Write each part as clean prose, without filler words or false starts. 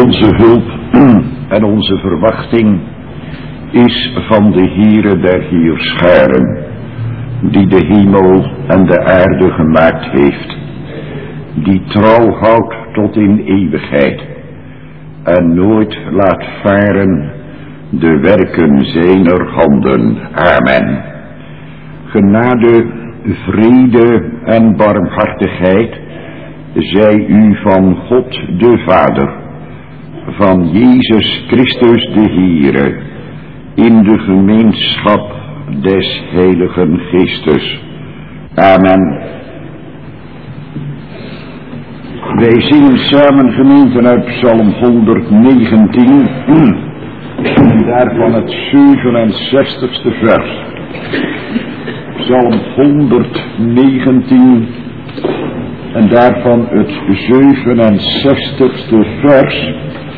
Onze hulp en onze verwachting is van de Heere der Heerscharen, die de hemel en de aarde gemaakt heeft, die trouw houdt tot in eeuwigheid en nooit laat varen de werken zijner handen. Amen. Genade, vrede en barmhartigheid zij u van God de Vader, van Jezus Christus de Heere, in de gemeenschap des Heiligen Geestes. Amen. Wij zingen samen, gemeenten, uit Psalm 119, en daarvan het 67ste vers. Psalm 119, en daarvan het 67ste vers.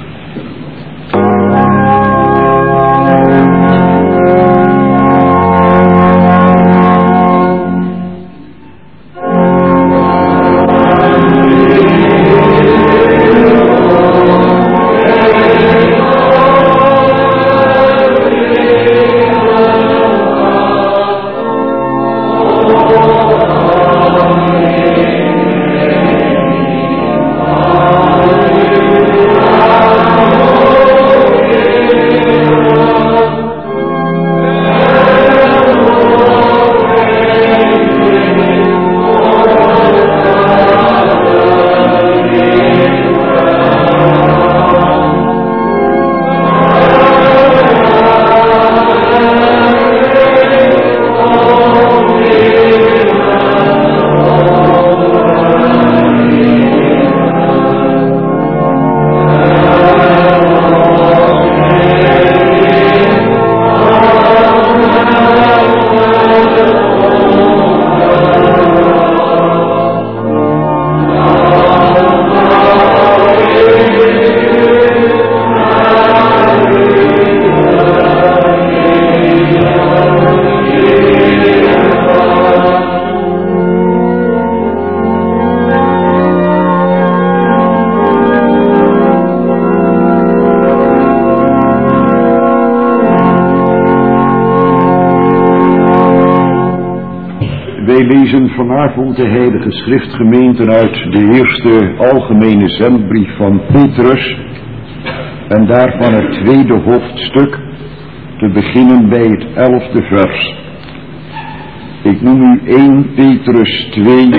Vanavond de Heilige Schriftgemeenten uit de eerste algemene zendbrief van Petrus en daarvan het tweede hoofdstuk, te beginnen bij het 11e vers. Ik noem u 1 Petrus 2,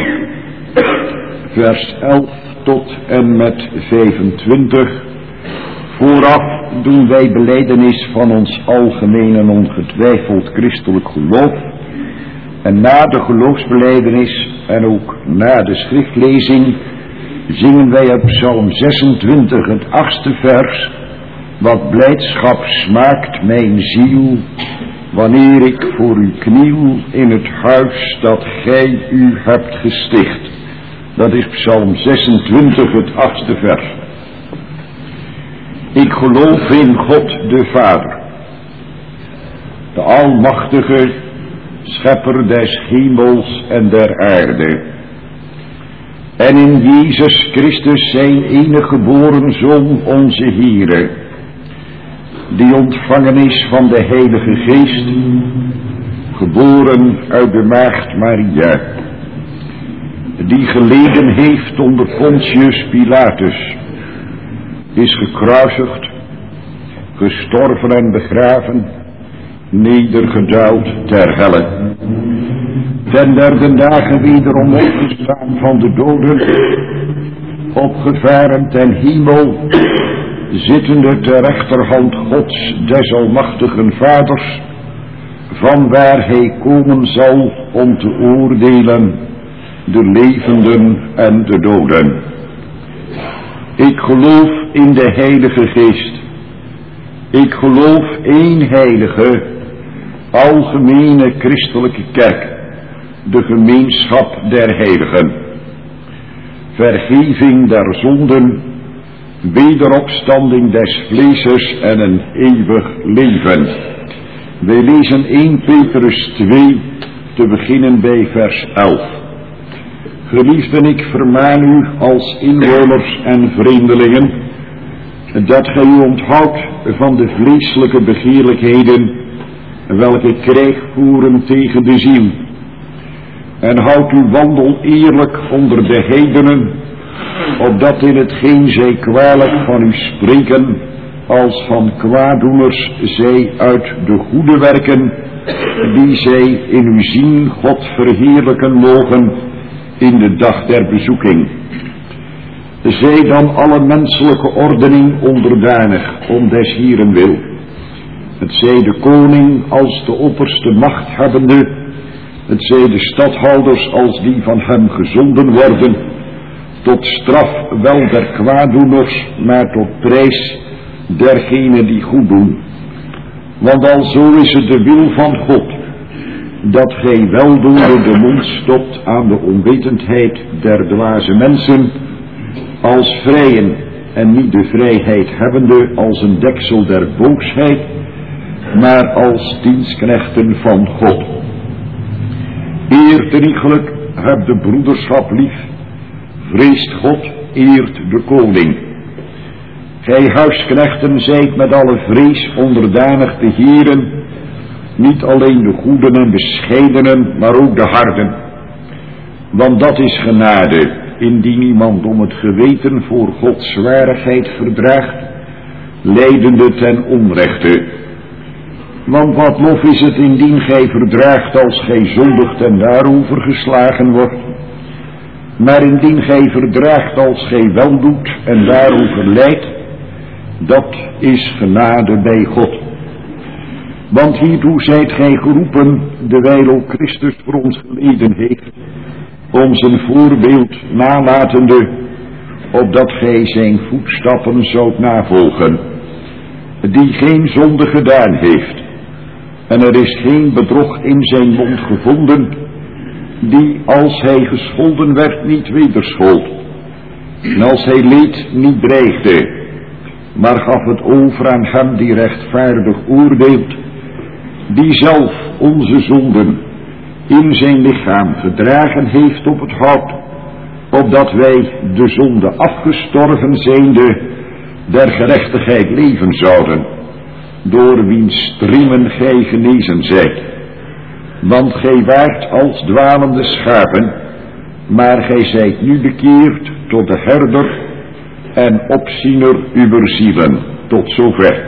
vers 11 tot en met 25. Vooraf doen wij belijdenis van ons algemeen en ongetwijfeld christelijk geloof. En na de geloofsbelijdenis en ook na de schriftlezing zingen wij op Psalm 26 het 8e vers. Wat blijdschap smaakt mijn ziel, wanneer ik voor u kniel in het huis dat gij u hebt gesticht. Dat is Psalm 26 het 8e vers. Ik geloof in God de Vader, de Almachtige, Schepper des hemels en der aarde, en in Jezus Christus zijn enige geboren Zoon, onze Heere, die ontvangen is van de Heilige Geest, geboren uit de maagd Maria, die geleden heeft onder Pontius Pilatus, is gekruisigd, gestorven en begraven, nedergedaald ter helle, ten derde dagen wederom opgestaan van de doden, opgevaren ten hemel, zittende ter rechterhand Gods des almachtigen Vaders, van waar hij komen zal om te oordelen de levenden en de doden. Ik geloof in de Heilige Geest. Ik geloof één heilige, algemene christelijke kerk, de gemeenschap der heiligen, vergeving der zonden, wederopstanding des vleeses en een eeuwig leven. Wij lezen 1 Petrus 2, te beginnen bij vers 11. Geliefden, ik vermaan u als inwoners en vreemdelingen, dat gij u onthoudt van de vleeselijke begeerlijkheden welke krijg voeren tegen de ziel. En houdt uw wandel eerlijk onder de heidenen, opdat in hetgeen zij kwalijk van u spreken, als van kwaaddoeners zij uit de goede werken, die zij in u zien, God verheerlijken mogen in de dag der bezoeking. Zij dan alle menselijke ordening onderdanig, om des Hieren wil. Het zij de koning als de opperste machthebbende, het zij de stadhouders als die van hem gezonden worden, tot straf wel der kwaaddoeners, maar tot prijs dergenen die goed doen. Want alzo is het de wil van God, dat gij weldoende de mond stopt aan de onwetendheid der dwaze mensen, als vrijen en niet de vrijheid hebbende als een deksel der boosheid, maar als dienstknechten van God. Eert riegelijk, heb de broederschap lief, vreest God, eert de koning. Gij huisknechten zijt met alle vrees onderdanig de Heeren, niet alleen de goeden en bescheidenen, maar ook de harden. Want dat is genade, indien iemand om het geweten voor Gods zwarigheid verdraagt, lijdende ten onrechte. Want wat lof is het indien gij verdraagt als gij zondigt en daarover geslagen wordt. Maar indien gij verdraagt als gij wel doet en daarover lijdt, dat is genade bij God. Want hiertoe zijt gij geroepen, dewijl Christus voor ons geleden heeft, ons een voorbeeld nalatende, opdat gij zijn voetstappen zoudt navolgen, die geen zonde gedaan heeft, en er is geen bedrog in zijn mond gevonden, die als hij gescholden werd niet wederschold, en als hij leed niet dreigde, maar gaf het over aan hem die rechtvaardig oordeelt, die zelf onze zonden in zijn lichaam gedragen heeft op het hout, opdat wij de zonde afgestorven zijnde der gerechtigheid leven zouden, door wiens striemen gij genezen zijt. Want gij waart als dwalende schapen, maar gij zijt nu bekeerd tot de herder en opziener uwer zielen. Tot zover.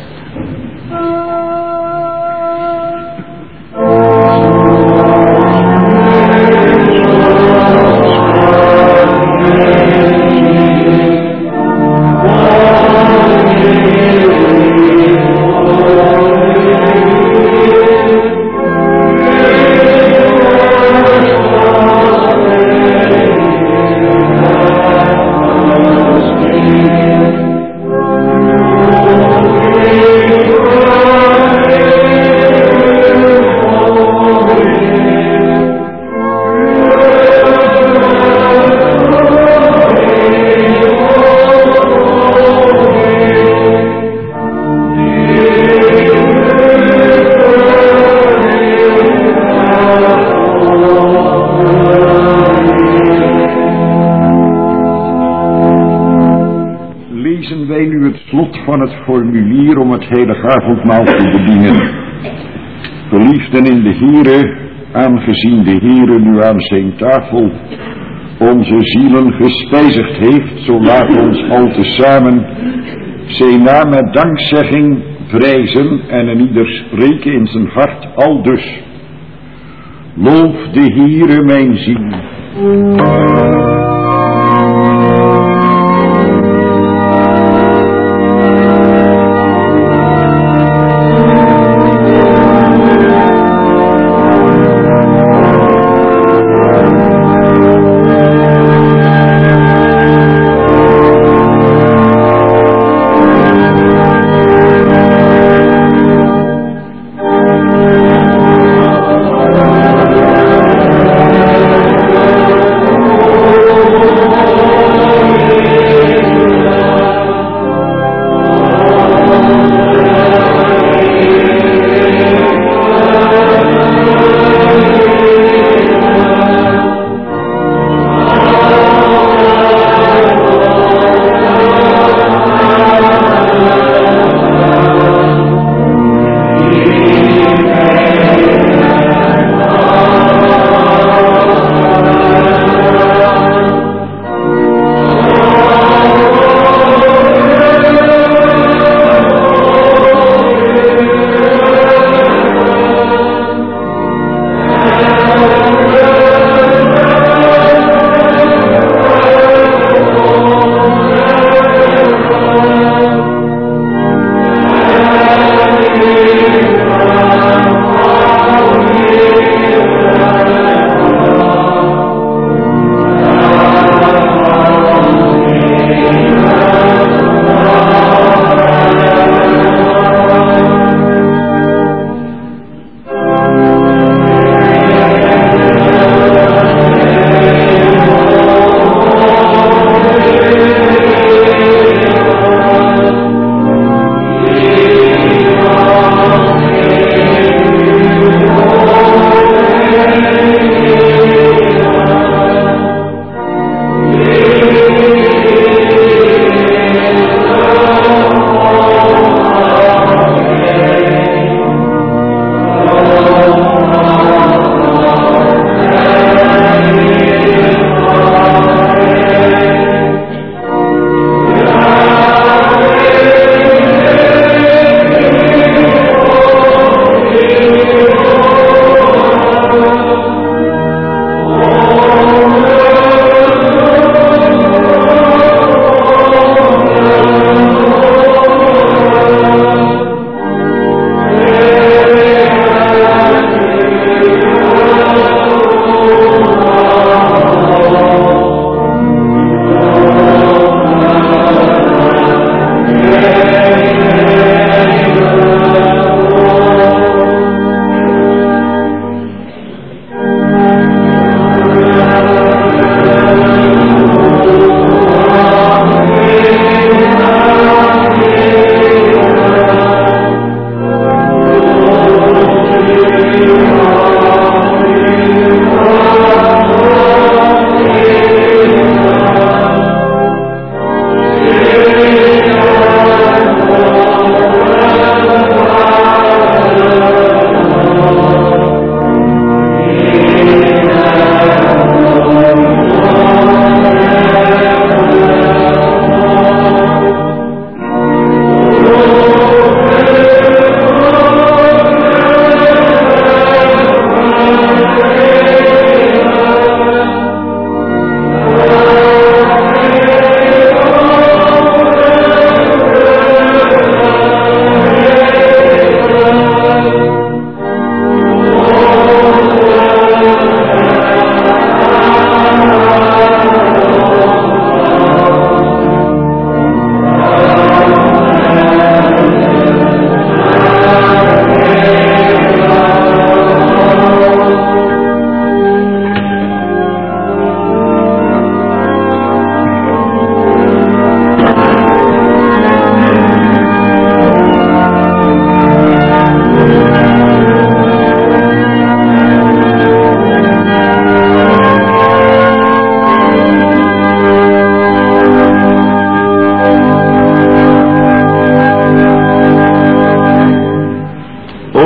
Van het formulier om het heilige avondmaal te bedienen. Geliefden in de Here, aangezien de Here nu aan zijn tafel onze zielen gespijzigd heeft, zo laat ons al tezamen zijn naam met dankzegging prijzen en een ieder spreken in zijn hart aldus. Loof de Here mijn ziel.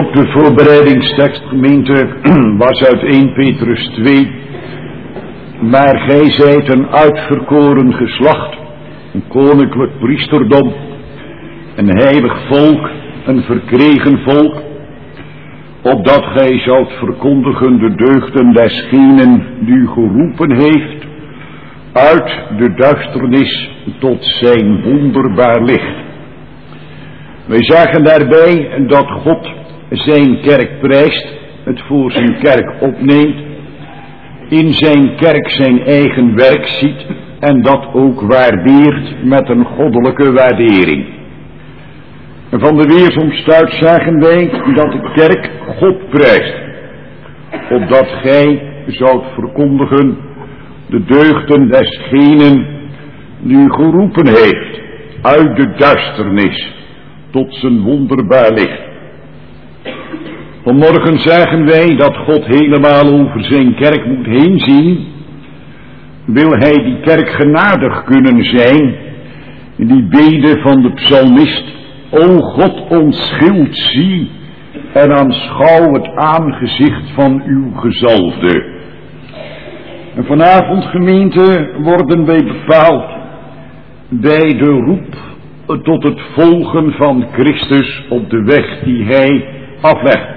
Ook de voorbereidingstekst, gemeente, was uit 1 Petrus 2. Maar gij zijt een uitverkoren geslacht, een koninklijk priesterdom, een heilig volk, een verkregen volk, opdat gij zoudt verkondigen de deugden desgenen die u geroepen heeft uit de duisternis tot zijn wonderbaar licht. Wij zagen daarbij dat God zijn kerk prijst, het voor zijn kerk opneemt, in zijn kerk zijn eigen werk ziet en dat ook waardeert met een goddelijke waardering. En van de weersomstuit zagen wij dat de kerk God prijst, opdat gij zoudt verkondigen de deugden desgenen die u geroepen heeft uit de duisternis tot zijn wonderbaar licht. Vanmorgen zagen wij dat God helemaal over zijn kerk moet heen zien. Wil hij die kerk genadig kunnen zijn, in die bede van de psalmist: O God, ons schild zie en aanschouw het aangezicht van uw gezalfde. En vanavond, gemeente, worden wij bepaald bij de roep tot het volgen van Christus op de weg die hij aflegt.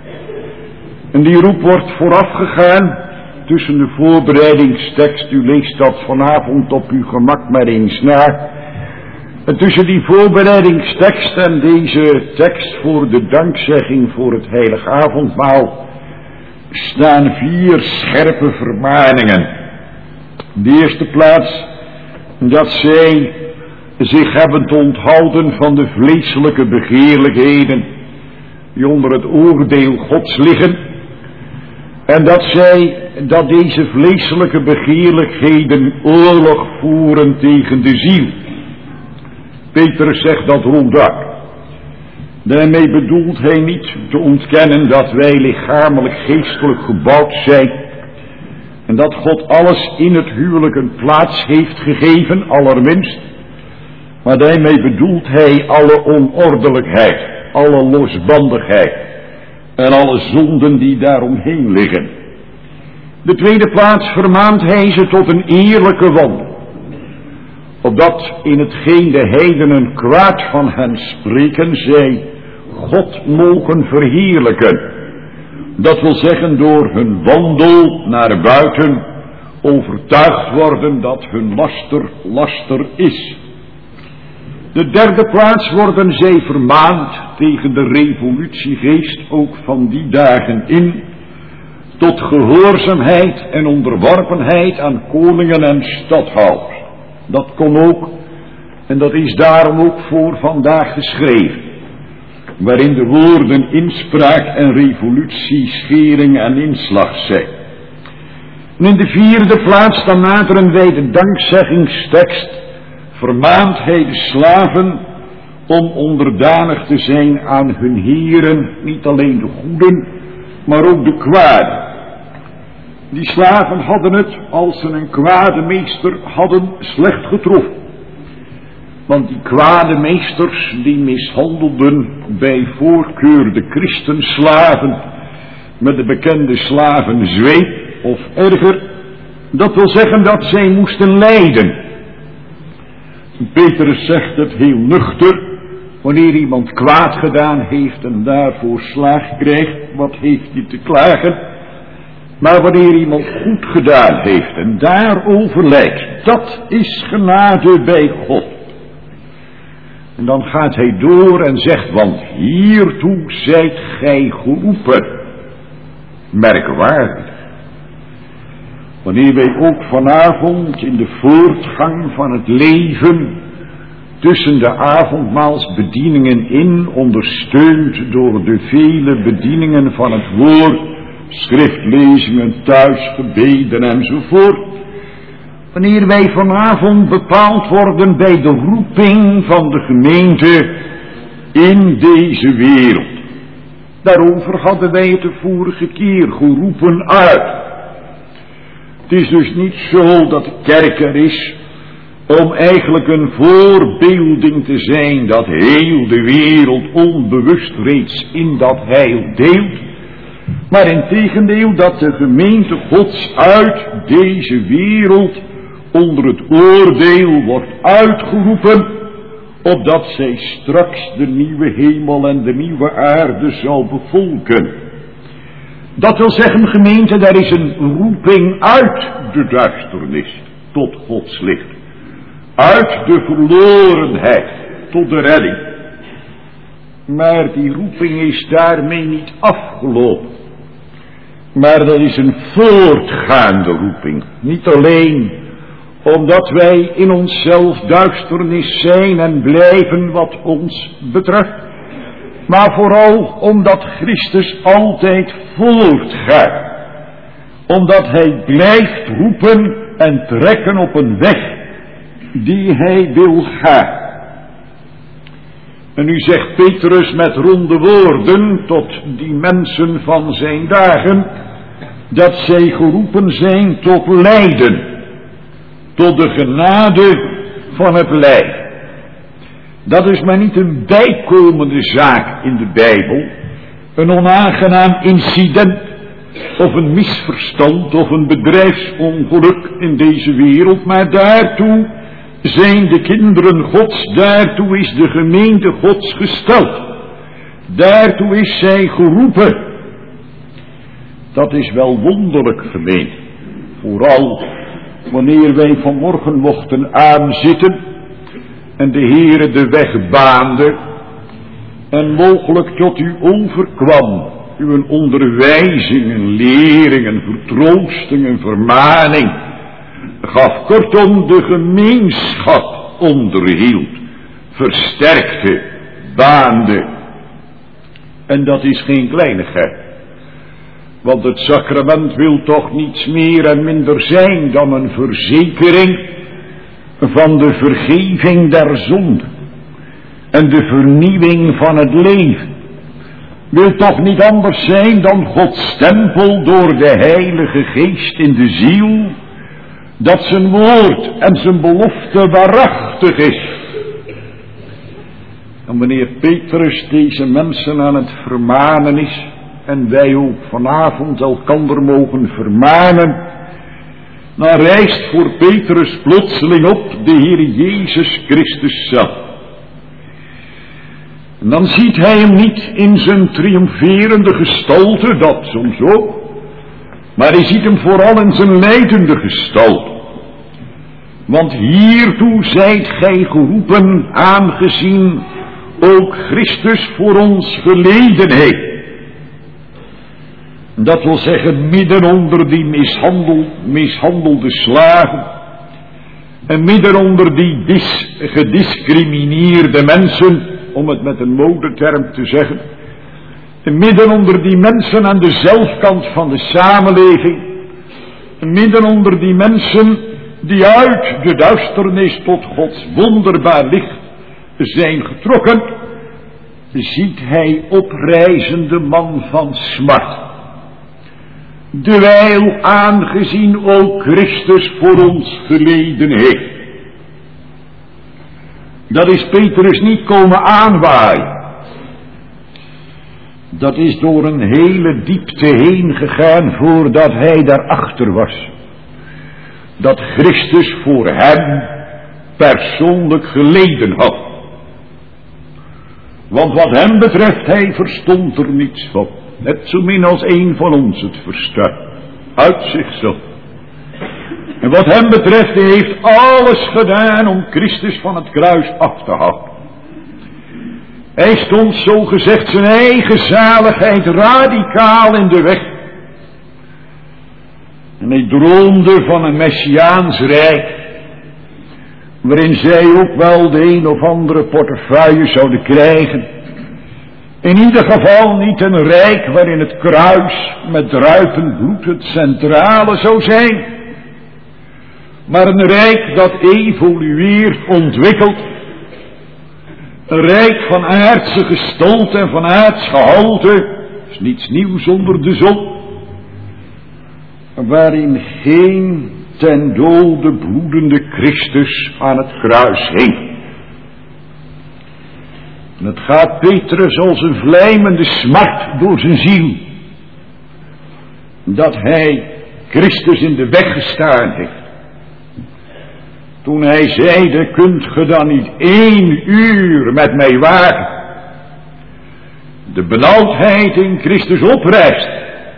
En die roep wordt voorafgegaan tussen de voorbereidingstekst, u leest dat vanavond op uw gemak maar eens na. En tussen die voorbereidingstekst en deze tekst voor de dankzegging voor het heilige avondmaal staan 4 scherpe vermaningen. In de eerste plaats dat zij zich hebben te onthouden van de vleeselijke begeerlijkheden die onder het oordeel Gods liggen. En dat deze vleeselijke begeerlijkheden oorlog voeren tegen de ziel. Petrus zegt dat ronduit. Daarmee bedoelt hij niet te ontkennen dat wij lichamelijk geestelijk gebouwd zijn. En dat God alles in het huwelijk een plaats heeft gegeven, allerminst. Maar daarmee bedoelt hij alle onordelijkheid, alle losbandigheid en alle zonden die daaromheen liggen. De tweede plaats vermaant hij ze tot een eerlijke wandel, opdat in hetgeen de heidenen kwaad van hen spreken, zij God mogen verheerlijken. Dat wil zeggen door hun wandel naar buiten overtuigd worden dat hun laster is. De derde plaats worden zij vermaand tegen de revolutiegeest ook van die dagen in, tot gehoorzaamheid en onderworpenheid aan koningen en stadhouders. Dat kon ook, en dat is daarom ook voor vandaag geschreven, waarin de woorden inspraak en revolutie, schering en inslag zijn. En in de vierde plaats dan naderen wij de dankzeggingstekst, vermaant hij de slaven om onderdanig te zijn aan hun heren, niet alleen de goeden, maar ook de kwade. Die slaven hadden het, als ze een kwade meester hadden, slecht getroffen. Want die kwade meesters die mishandelden bij voorkeur de christenslaven met de bekende slavenzweep of erger. Dat wil zeggen dat zij moesten lijden. Petrus zegt het heel nuchter. Wanneer iemand kwaad gedaan heeft en daarvoor slaag krijgt, wat heeft hij te klagen? Maar wanneer iemand goed gedaan heeft en daarover lijdt, dat is genade bij God. En dan gaat hij door en zegt, want hiertoe zijt gij geroepen. Merkwaardig. Wanneer wij ook vanavond in de voortgang van het leven tussen de avondmaalsbedieningen in, ondersteund door de vele bedieningen van het woord, schriftlezingen, thuisgebeden enzovoort. Wanneer wij vanavond bepaald worden bij de roeping van de gemeente in deze wereld. Daarover hadden wij het de vorige keer, geroepen uit. Het is dus niet zo dat de kerk er is om eigenlijk een voorbeelding te zijn dat heel de wereld onbewust reeds in dat heil deelt, maar integendeel dat de gemeente Gods uit deze wereld onder het oordeel wordt uitgeroepen, opdat zij straks de nieuwe hemel en de nieuwe aarde zal bevolken. Dat wil zeggen, gemeente, er is een roeping uit de duisternis tot Gods licht. Uit de verlorenheid tot de redding. Maar die roeping is daarmee niet afgelopen. Maar dat is een voortgaande roeping. Niet alleen omdat wij in onszelf duisternis zijn en blijven wat ons betreft, maar vooral omdat Christus altijd voortgaat. Omdat hij blijft roepen en trekken op een weg die hij wil gaan. En nu zegt Petrus met ronde woorden tot die mensen van zijn dagen, dat zij geroepen zijn tot lijden, tot de genade van het lijden. Dat is maar niet een bijkomende zaak in de Bijbel, een onaangenaam incident, of een misverstand, of een bedrijfsongeluk in deze wereld, maar daartoe zijn de kinderen Gods, daartoe is de gemeente Gods gesteld. Daartoe is zij geroepen. Dat is wel wonderlijk, gemeente. Vooral wanneer wij vanmorgen mochten aanzitten en de Heere de weg baande en mogelijk tot u overkwam, uw onderwijzingen, leringen, vertroostingen, vermaning, gaf, kortom de gemeenschap onderhield, versterkte, baande. En dat is geen kleinigheid. Want het sacrament wil toch niets meer en minder zijn dan een verzekering van de vergeving der zonde en de vernieuwing van het leven. Wil toch niet anders zijn dan Gods stempel door de Heilige Geest in de ziel, dat zijn woord en zijn belofte waarachtig is. En wanneer Petrus deze mensen aan het vermanen is, en wij ook vanavond elkander mogen vermanen, dan rijst voor Petrus plotseling op de Heer Jezus Christus zelf. En dan ziet hij hem niet in zijn triomferende gestalte, dat soms ook, maar hij ziet hem vooral in zijn lijdende gestalte. Want hiertoe zijt gij geroepen, aangezien ook Christus voor ons geleden heeft. Dat wil zeggen, midden onder die mishandelde slaven, en midden onder die gediscrimineerde mensen, om het met een modeterm te zeggen, en midden onder die mensen aan de zelfkant van de samenleving, en midden onder die mensen die uit de duisternis tot Gods wonderbaar licht zijn getrokken, ziet hij oprijzende man van smart. Dewijl aangezien ook Christus voor ons geleden heeft. Dat is Petrus niet komen aanwaaien. Dat is door een hele diepte heen gegaan voordat hij daarachter was. Dat Christus voor hem persoonlijk geleden had. Want wat hem betreft, hij verstond er niets van. Net zo min als een van ons het verstaat. Uit zichzelf. En wat hem betreft, hij heeft alles gedaan om Christus van het kruis af te houden. Hij stond zo gezegd zijn eigen zaligheid radicaal in de weg. En hij droomde van een Messiaans rijk, waarin zij ook wel de een of andere portefeuille zouden krijgen. In ieder geval niet een rijk waarin het kruis met druipend bloed het centrale zou zijn, maar een rijk dat evolueert, ontwikkelt. Een rijk van aardse gestalte en van aards gehalte, is niets nieuws onder de zon, waarin geen ten dode bloedende Christus aan het kruis hing. En het gaat Petrus als een vlijmende smart door zijn ziel, dat hij Christus in de weg gestaan heeft. Toen hij zeide, kunt ge dan niet 1 uur met mij wagen? De benauwdheid in Christus oprijst.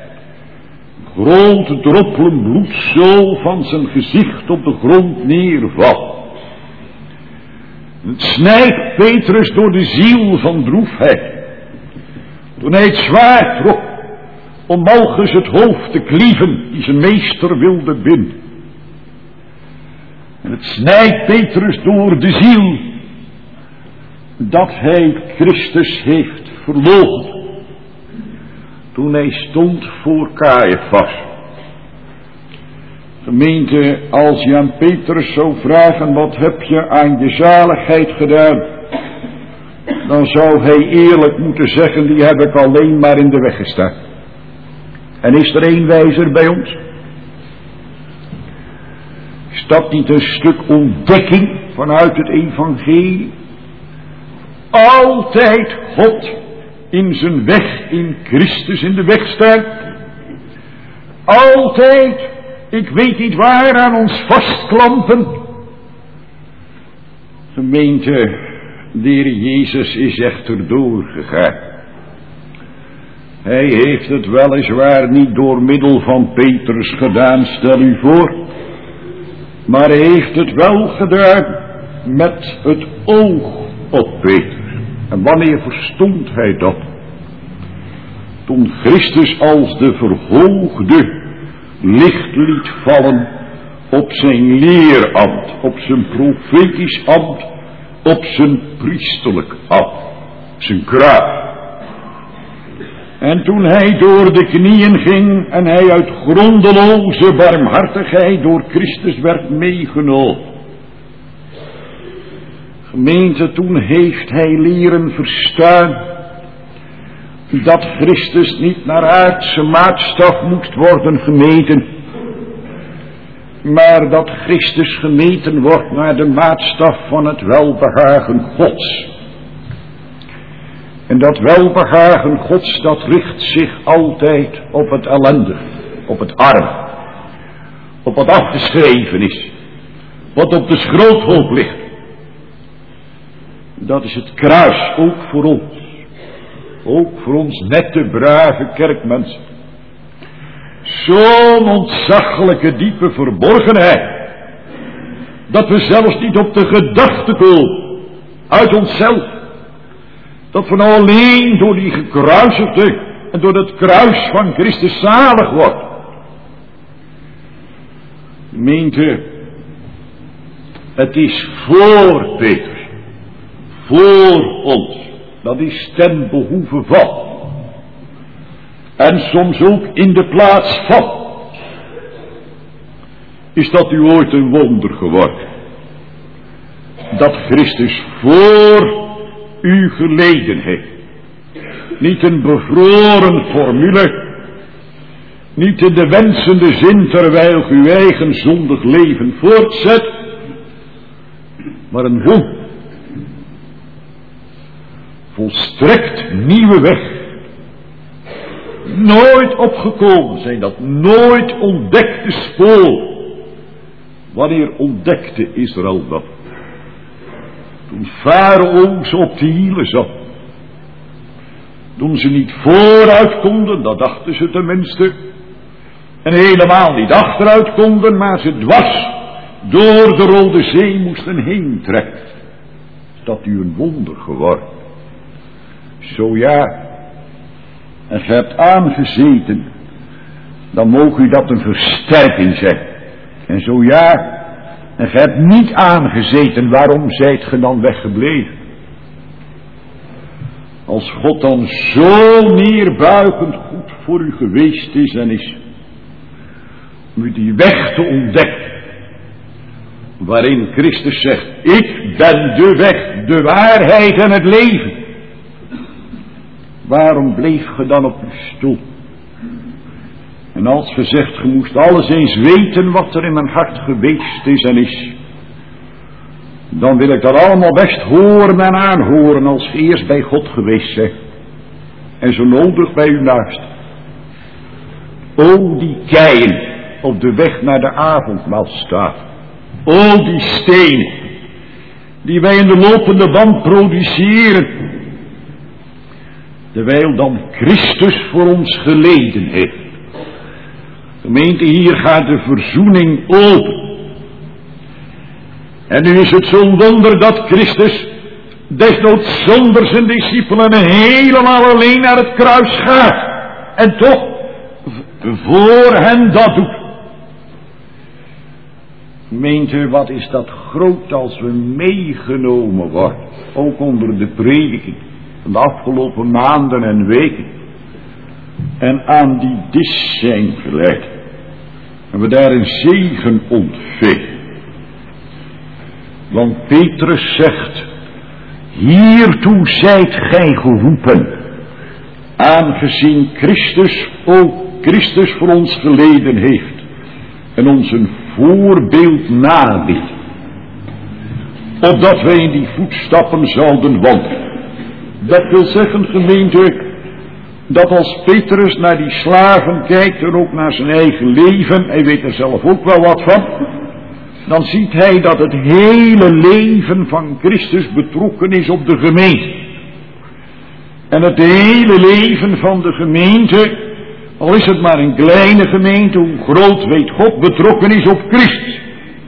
Grote droppelen bloed zo van zijn gezicht op de grond neervalt. Het snijdt Petrus door de ziel van droefheid. Toen hij het zwaard trok om Malchus het hoofd te klieven die zijn meester wilde binden. En het snijdt Petrus door de ziel dat hij Christus heeft verloochend. Toen hij stond voor Caiaphas. Gemeente, als je aan Petrus zou vragen, wat heb je aan je zaligheid gedaan? Dan zou hij eerlijk moeten zeggen, die heb ik alleen maar in de weg gestaan. En is er één wijzer bij ons? Is dat niet een stuk ontdekking vanuit het evangelie? Altijd God in zijn weg in Christus in de weg staan. Altijd, ik weet niet waar, aan ons vastklampen. Gemeente, de Heer Jezus is echter doorgegaan. Hij heeft het weliswaar niet door middel van Petrus gedaan, stel u voor. Maar hij heeft het wel gedaan met het oog op Petrus. En wanneer verstond hij dat? Toen Christus als de verhoogde licht liet vallen op zijn leerambt, op zijn profetisch ambt, op zijn priesterlijk ambt, zijn kruis. En toen hij door de knieën ging en hij uit grondeloze barmhartigheid door Christus werd meegenomen. Gemeente, toen heeft hij leren verstaan dat Christus niet naar aardse maatstaf moest worden gemeten, maar dat Christus gemeten wordt naar de maatstaf van het welbehagen Gods. En dat welbehagen Gods, dat richt zich altijd op het ellendige, op het arm, op wat afgeschreven is, wat op de schroothoop ligt. Dat is het kruis, ook voor ons. Ook voor ons nette, brave kerkmensen. Zo'n ontzaglijke diepe verborgenheid, dat we zelfs niet op de gedachte komen, uit onszelf, dat we nou alleen door die gekruisigde en door het kruis van Christus zalig worden. Gemeente, het is voor Petrus, voor ons, dat is ten behoeve van, en soms ook in de plaats van, is dat u ooit een wonder geworden, dat Christus voor u geleden heeft. Niet een bevroren formule, niet in de wensende zin terwijl uw eigen zondig leven voortzet, maar een wonder. Volstrekt nieuwe weg. Nooit opgekomen zijn dat, nooit ontdekte spoor. Wanneer ontdekte Israël dat? Toen Farao ze op de hielen zat. Toen ze niet vooruit konden, dat dachten ze tenminste. En helemaal niet achteruit konden, maar ze dwars door de Rode Zee moesten heen trekken. Is dat u een wonder geworden? Zo ja. En ge hebt aangezeten, dan mogen u dat een versterking zijn. En zo ja, en ge hebt niet aangezeten, waarom zijt ge dan weggebleven? Als God dan zo neerbuigend goed voor u geweest is en is, om u die weg te ontdekken, waarin Christus zegt, ik ben de weg, de waarheid en het leven. Waarom bleef ge dan op uw stoel? En als gezegd, je moest alles eens weten wat er in mijn hart geweest is en is. Dan wil ik dat allemaal best horen en aanhoren als je eerst bij God geweest bent. En zo nodig bij u naast. O die keien op de weg naar de avondmaal staat. O die stenen die wij in de lopende band produceren. Terwijl dan Christus voor ons geleden heeft. Gemeente, hier gaat de verzoening open. En nu is het zo'n wonder dat Christus desnoods zonder zijn discipelen helemaal alleen naar het kruis gaat. En toch voor hen dat doet. Gemeente, wat is dat groot als we meegenomen worden. Ook onder de prediking van de afgelopen maanden en weken. En aan die dis zijn geleid. En we daar een zegen ontvingen. Want Petrus zegt, hiertoe zijt gij geroepen, aangezien Christus ook Christus voor ons geleden heeft en ons een voorbeeld nabiedt, opdat wij in die voetstappen zouden wandelen. Dat wil zeggen, gemeente, dat als Petrus naar die slaven kijkt en ook naar zijn eigen leven, hij weet er zelf ook wel wat van, dan ziet hij dat het hele leven van Christus betrokken is op de gemeente. En het hele leven van de gemeente, al is het maar een kleine gemeente, hoe groot weet God, betrokken is op Christus.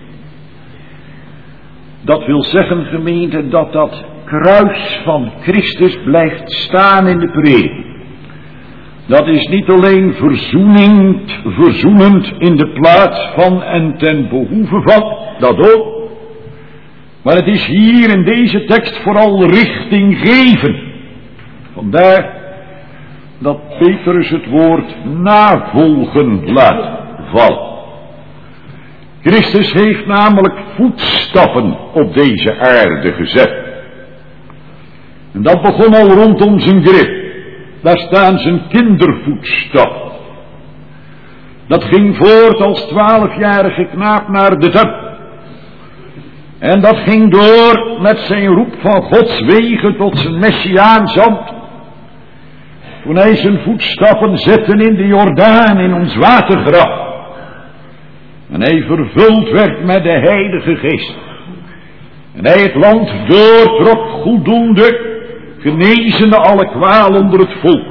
Dat wil zeggen, gemeente, dat dat kruis van Christus blijft staan in de preek. Dat is niet alleen verzoenend in de plaats van en ten behoeve van, dat ook. Maar het is hier in deze tekst vooral richtinggevend. Vandaar dat Petrus het woord navolgen laat vallen. Christus heeft namelijk voetstappen op deze aarde gezet. En dat begon al rondom zijn grip. Daar staan zijn kindervoetstappen. Dat ging voort als 12-jarige knaap naar de tempel. En dat ging door met zijn roep van Gods wegen tot zijn Messiaans ambt. Toen hij zijn voetstappen zette in de Jordaan, in ons watergraf. En hij vervuld werd met de Heilige Geest. En hij het land doortrok goeddoende, genezende alle kwaal onder het volk.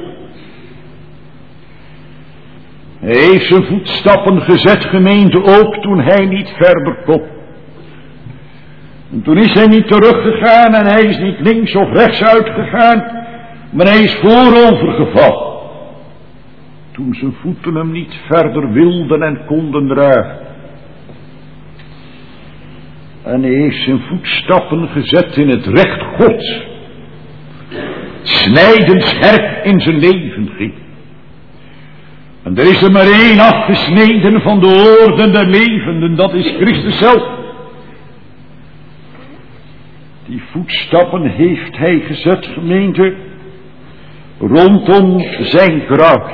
Hij heeft zijn voetstappen gezet, gemeente, ook toen hij niet verder kon. En toen is hij niet teruggegaan en hij is niet links of rechts uitgegaan, maar hij is voorovergevallen. Toen zijn voeten hem niet verder wilden en konden dragen. En hij heeft zijn voetstappen gezet in het recht Gods. Snijdend scherp in zijn leven ging. En er is er maar één afgesneden van de oorden der levenden, dat is Christus zelf. Die voetstappen heeft hij gezet, gemeente, rondom zijn kruis.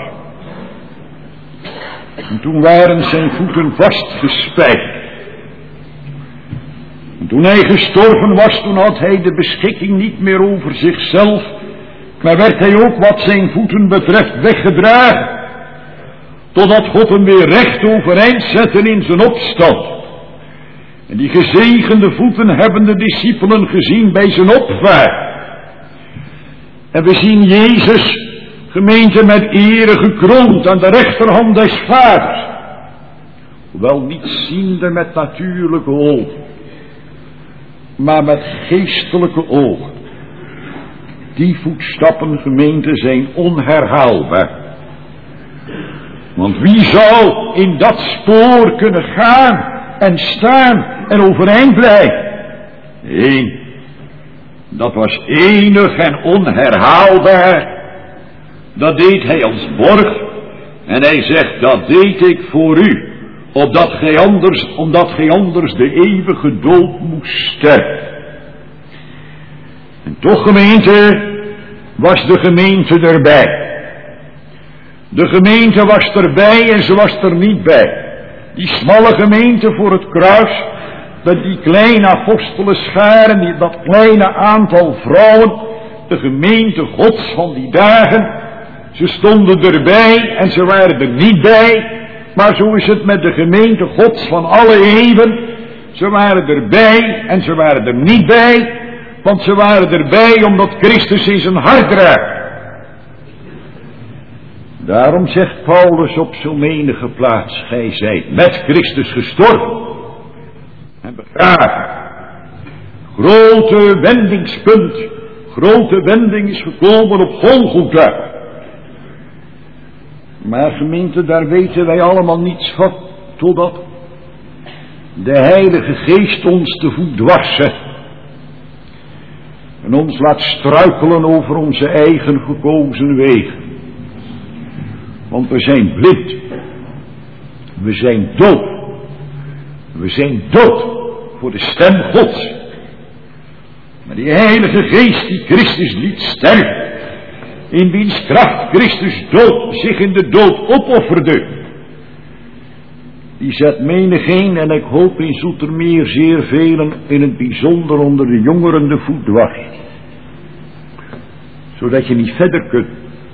En toen waren zijn voeten vastgespijkerd. En toen hij gestorven was, toen had hij de beschikking niet meer over zichzelf, maar werd hij ook wat zijn voeten betreft weggedragen, totdat God hem weer recht overeind zette in zijn opstand. En die gezegende voeten hebben de discipelen gezien bij zijn opvaart. En we zien Jezus, gemeente, met ere gekroond aan de rechterhand des Vaders. Hoewel niet ziende met natuurlijke ogen, maar met geestelijke ogen. Die voetstappen, gemeente, zijn onherhaalbaar. Want wie zou in dat spoor kunnen gaan en staan en overeind blijven? Nee, dat was enig en onherhaalbaar. Dat deed hij als borg. En hij zegt, dat deed ik voor u, omdat gij anders de eeuwige dood moest sterven. En toch, gemeente, was de gemeente erbij. De gemeente was erbij en ze was er niet bij. Die smalle gemeente voor het kruis, met die kleine apostelenscharen, dat kleine aantal vrouwen, de gemeente Gods van die dagen, ze stonden erbij en ze waren er niet bij. Maar zo is het met de gemeente Gods van alle eeuwen. Ze waren erbij en ze waren er niet bij, want ze waren erbij omdat Christus in zijn hart draagt. Daarom zegt Paulus op zo menige plaats, gij zijt met Christus gestorven en begraven. Grote wendingspunt, grote wending is gekomen op Golgotha. Maar gemeente, daar weten wij allemaal niets van, totdat de Heilige Geest ons te voet dwars zet en ons laat struikelen over onze eigen gekozen wegen. Want we zijn blind, we zijn dood, we zijn dood voor de stem Gods. Maar die Heilige Geest die Christus liet sterven, in wiens kracht Christus zich in de dood opofferde, die zet menigeen, en ik hoop in Zoetermeer zeer velen, in het bijzonder onder de jongeren de voet dwars, zodat je niet verder kunt.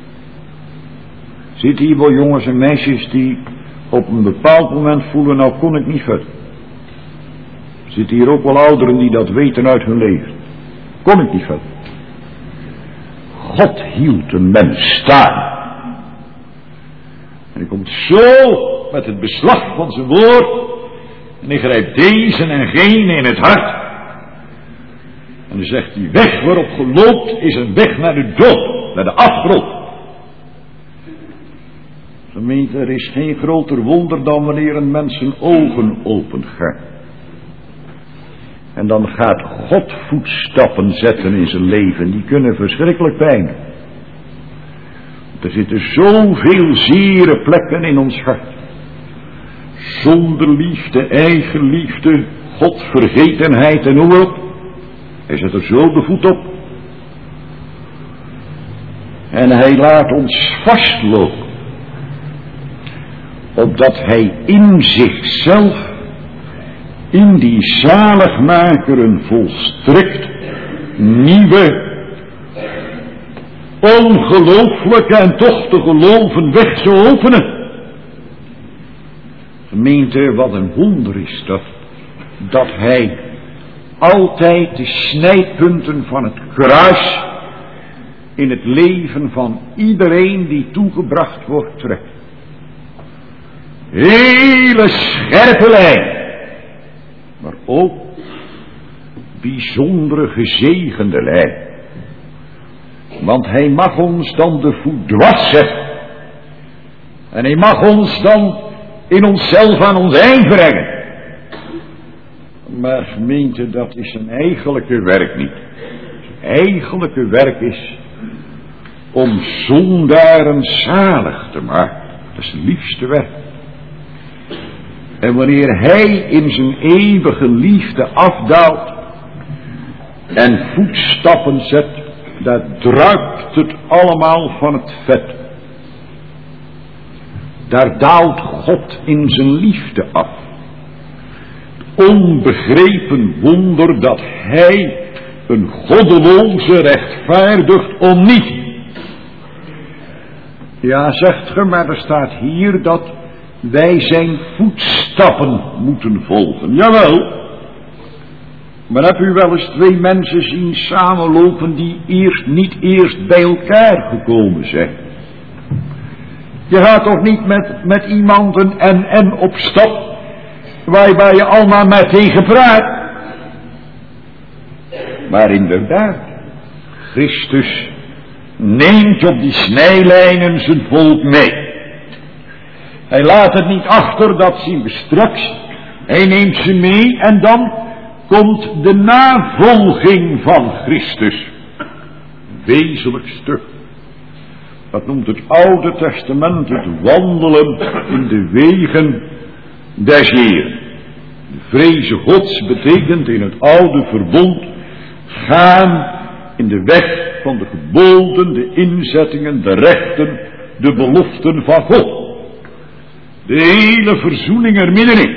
Zitten hier wel jongens en meisjes die op een bepaald moment voelen, nou kon ik niet verder. Zitten hier ook wel ouderen die dat weten uit hun leven. Kon ik niet verder. God hield een mens staan. En hij komt zo met het beslag van zijn woord. En hij grijpt deze en gene in het hart. En dan zegt die weg waarop geloopt is een weg naar de dood, naar de afgrond. Gemeente, er is geen groter wonder dan wanneer een mens zijn ogen open gaat. En dan gaat God voetstappen zetten in zijn leven. Die kunnen verschrikkelijk pijn. Er zitten zoveel zere plekken in ons hart. Zonder liefde, eigenliefde, Godvergetenheid en hoe ook. Hij zet er zo de voet op. En hij laat ons vastlopen. Opdat hij in zichzelf, in die zaligmaker, een volstrekt nieuwe, ongelooflijke en toch te geloven weg zou openen. Gemeente, wat een wonder is dat hij altijd de snijpunten van het kruis in het leven van iedereen die toegebracht wordt trekt. Hele scherpe lijn, maar ook bijzondere gezegende lijn. Want hij mag ons dan de voet dwars zetten. En hij mag ons dan in onszelf aan ons eind brengen. Maar gemeente, dat is zijn eigenlijke werk niet. Zijn eigenlijke werk is om zondaren zalig te maken. Dat is het liefste werk. En wanneer hij in zijn eeuwige liefde afdaalt en voetstappen zet, daar druipt het allemaal van het vet. Daar daalt God in zijn liefde af. Onbegrepen wonder dat hij een goddeloze rechtvaardigt om niet. Ja, zegt ge, maar er staat hier dat wij zijn voetstappen moeten volgen. Jawel. Maar heb u wel eens twee mensen zien samenlopen die niet eerst bij elkaar gekomen zijn? Je gaat toch niet met iemand een en op stap, waarbij je allemaal maar tegen praat. Maar inderdaad, Christus neemt op die snijlijnen zijn volk mee. Hij laat het niet achter, dat zien we straks. Hij neemt ze mee en dan komt de navolging van Christus. Wezenlijk stuk. Dat noemt het Oude Testament het wandelen in de wegen des Heeren. De vreze Gods betekent in het oude verbond gaan in de weg van de geboden, de inzettingen, de rechten, de beloften van God. De hele verzoening er middenin.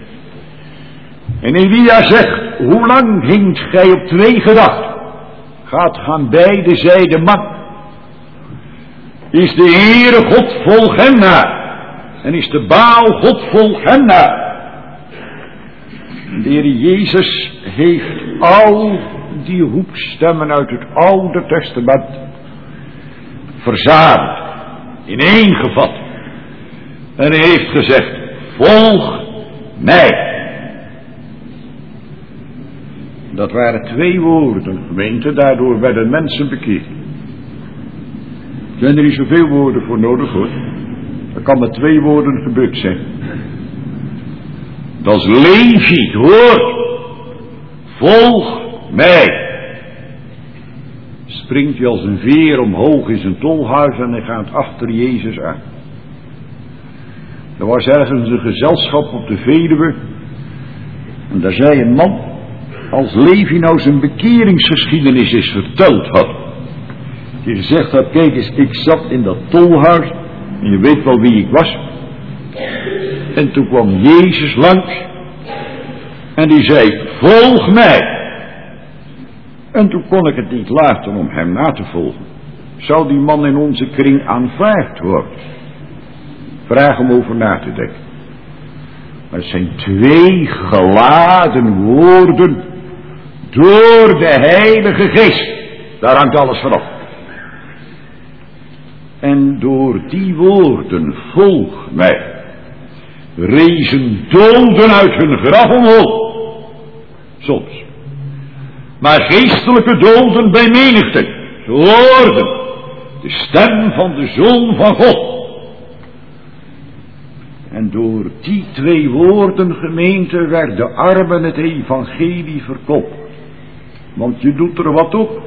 En Elia zegt, hoe lang hinkt gij op twee gedachten? Gaat gaan beide zijden man. Is de Heere God volg hem na? En is de Baal God volg hem na? De Heer Jezus heeft al die roepstemmen uit het Oude Testament verzameld, ineengevat. En hij heeft gezegd, volg mij. Dat waren twee woorden, gemeente, daardoor werden mensen bekeerd. Er zijn er niet zoveel woorden voor nodig hoor. Dat kan met twee woorden gebeurd zijn. Dat is Levi, hoor. Volg mij. Springt hij als een veer omhoog in zijn tolhuis en hij gaat achter Jezus aan. Er was ergens een gezelschap op de Veluwe. En daar zei een man, als Levi nou zijn bekeringsgeschiedenis eens verteld had. Die gezegd had, kijk eens, ik zat in dat tolhuis. En je weet wel wie ik was. En toen kwam Jezus langs. En die zei, volg mij. En toen kon ik het niet laten om hem na te volgen. Zou die man in onze kring aanvaard worden? Vraag om over na te denken. Maar het zijn twee geladen woorden door de Heilige Geest. Daar hangt alles vanaf. En door die woorden, volg mij, rezen doden uit hun graf omhoog. Soms. Maar geestelijke doden bij menigte. Ze hoorden de stem van de Zoon van God. En door die twee woorden, gemeente, werd de armen het evangelie verkocht. Want je doet er wat op.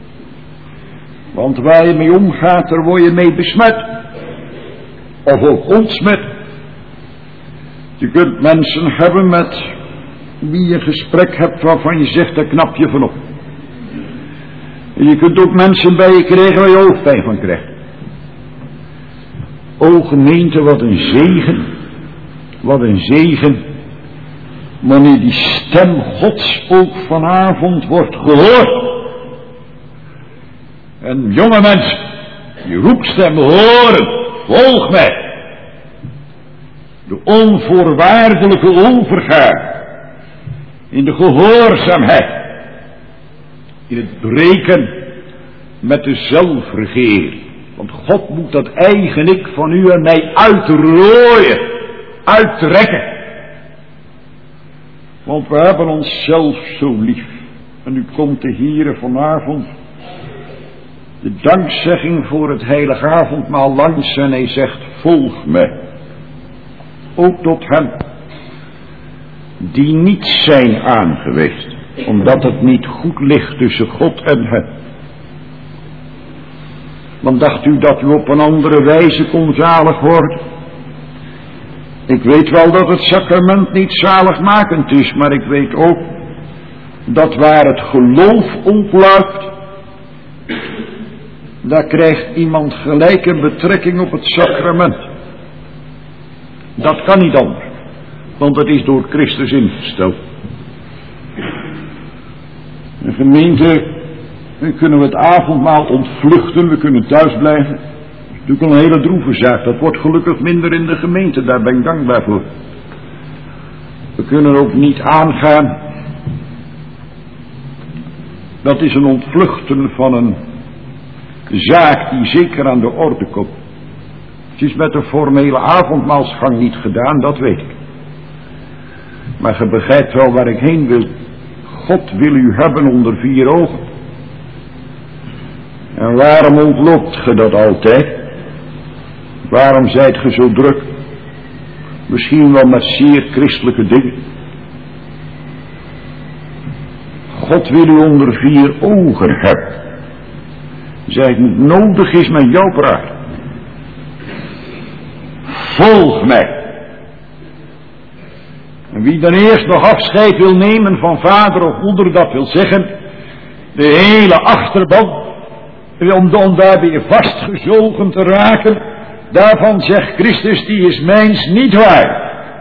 Want waar je mee omgaat, daar word je mee besmet. Of ook ontsmet. Je kunt mensen hebben met wie je gesprek hebt waarvan je zegt, daar knap je van op. En je kunt ook mensen bij je krijgen waar je hoofdpijn van krijgt. O gemeente, wat een zegen. Wat een zegen. Wanneer die stem Gods ook vanavond wordt gehoord. En jonge mensen, die roepstem horen, volg mij. De onvoorwaardelijke overgave. In de gehoorzaamheid. In het breken met de zelfregering. Want God moet dat eigen ik van u en mij uitrooien, uittrekken. Want we hebben onszelf zo lief. En nu komt de Heere vanavond de dankzegging voor het heilige avondmaal langs en hij zegt, volg mij. Ook tot hen die niet zijn aangeweest, omdat het niet goed ligt tussen God en hen. Want dacht u dat u op een andere wijze kon zalig worden? Ik weet wel dat het sacrament niet zaligmakend is, maar ik weet ook dat waar het geloof ontluikt, daar krijgt iemand gelijke betrekking op het sacrament. Dat kan niet anders, want het is door Christus ingesteld. Een gemeente, dan kunnen we het avondmaal ontvluchten, we kunnen thuis blijven. Dat is natuurlijk al een hele droeve zaak, dat wordt gelukkig minder in de gemeente, daar ben ik dankbaar voor. We kunnen ook niet aangaan. Dat is een ontvluchten van een zaak die zeker aan de orde komt. Het is met de formele avondmaalsgang niet gedaan, dat weet ik. Maar je begrijpt wel waar ik heen wil. God wil u hebben onder 4 ogen. En waarom ontloopt ge dat altijd? Waarom zijt ge zo druk? Misschien wel met zeer christelijke dingen. God wil u onder 4 ogen hebben. Zij het niet nodig is met jou praten. Volg mij. En wie dan eerst nog afscheid wil nemen van vader of moeder, dat wil zeggen, de hele achterban, om daar weer vastgezogen te raken, daarvan zegt Christus, die is mijns niet waard.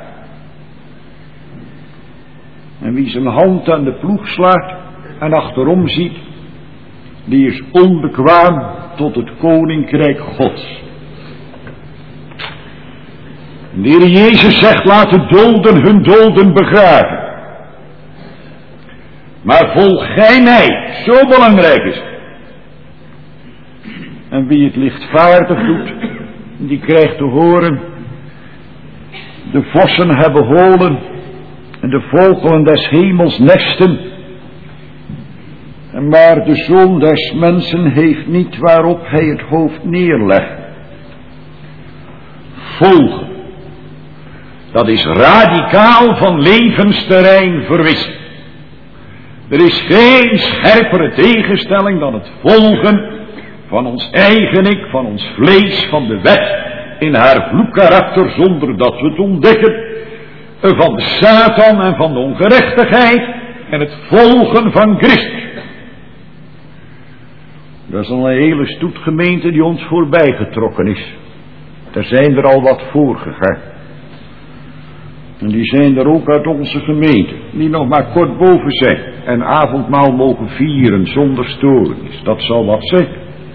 En wie zijn hand aan de ploeg slaat en achterom ziet, die is onbekwaam tot het koninkrijk Gods. En de Heer Jezus zegt, laat de doden hun doden begraven. Maar volg gij mij, zo belangrijk is het. En wie het lichtvaardig doet, die krijgt te horen, de vossen hebben holen en de vogelen des hemels nesten. Maar de Zoon des mensen heeft niet waarop hij het hoofd neerlegt. Volgen. Dat is radicaal van levensterrein verwisselen. Er is geen scherpere tegenstelling dan het volgen van ons eigen ik, van ons vlees, van de wet in haar vloekkarakter zonder dat we het ontdekken, van de Satan en van de ongerechtigheid en het volgen van Christus. Dat is al een hele stoet gemeente die ons voorbij getrokken is. Er zijn er al wat voor gegaan. En die zijn er ook uit onze gemeente, die nog maar kort boven zijn en avondmaal mogen vieren zonder stoornis. Dat zal wat zijn.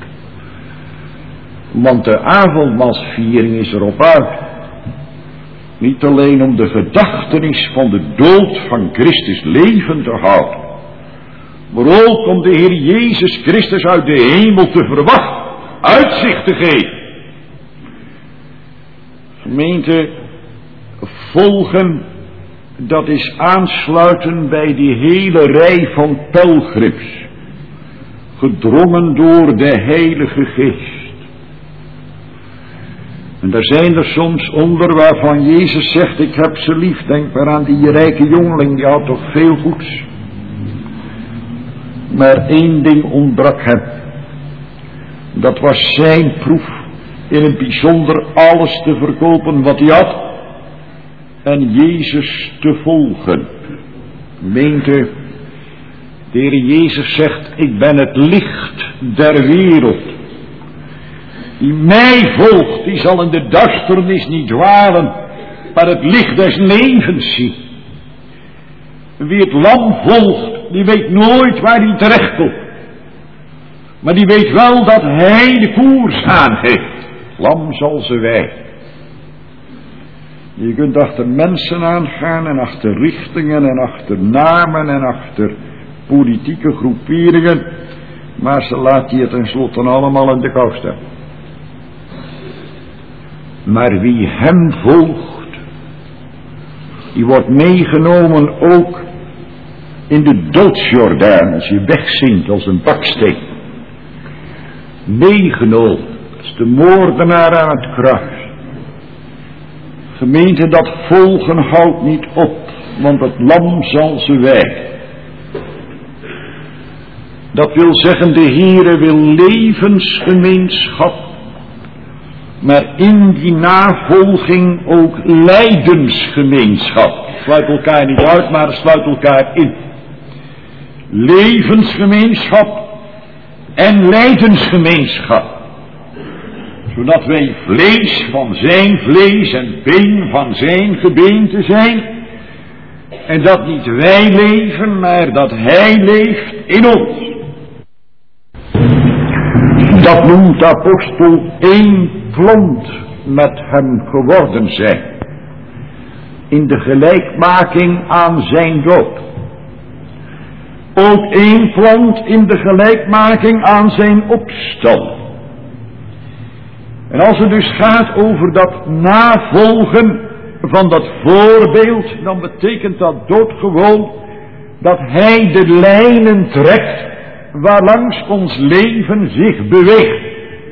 Want de avondmaalsviering is erop uit. Niet alleen om de gedachtenis van de dood van Christus levend te houden, maar ook om de Heer Jezus Christus uit de hemel te verwachten, uitzicht te geven. Gemeente, volgen, dat is aansluiten bij die hele rij van pelgrims, gedrongen door de Heilige Geest. En daar zijn er soms onder waarvan Jezus zegt, ik heb ze lief. Denk maar aan die rijke jongeling, die had toch veel goeds. Maar één ding ontbrak hem. Dat was zijn proef, in het bijzonder alles te verkopen wat hij had en Jezus te volgen. Gemeente, de Heer Jezus zegt, ik ben het licht der wereld. Die mij volgt, die zal in de duisternis niet dwalen, maar het licht des levens zien. Wie het lam volgt, die weet nooit waar hij terecht komt. Maar die weet wel dat hij de koers aan heeft. Lam zal ze wijden. Je kunt achter mensen aangaan en achter richtingen en achter namen en achter politieke groeperingen, maar ze laat je tenslotte allemaal in de kou staan. Maar wie hem volgt, die wordt meegenomen ook in de doodsjordaan als je wegzinkt als een baksteen. Meegenomen, dat is de moordenaar aan het kruis. Gemeente, dat volgen houdt niet op, want het lam zal ze wijden. Dat wil zeggen, de Heere wil levensgemeenschap, maar in die navolging ook lijdensgemeenschap. Sluit elkaar niet uit, maar sluit elkaar in. Levensgemeenschap en lijdensgemeenschap. Zodat wij vlees van zijn vlees en been van zijn gebeente zijn. En dat niet wij leven, maar dat hij leeft in ons. Dat noemt de apostel één plant met hem geworden zijn. In de gelijkmaking aan zijn dood. Ook één plant in de gelijkmaking aan zijn opstand. En als het dus gaat over dat navolgen van dat voorbeeld, dan betekent dat doodgewoon dat hij de lijnen trekt waarlangs ons leven zich beweegt.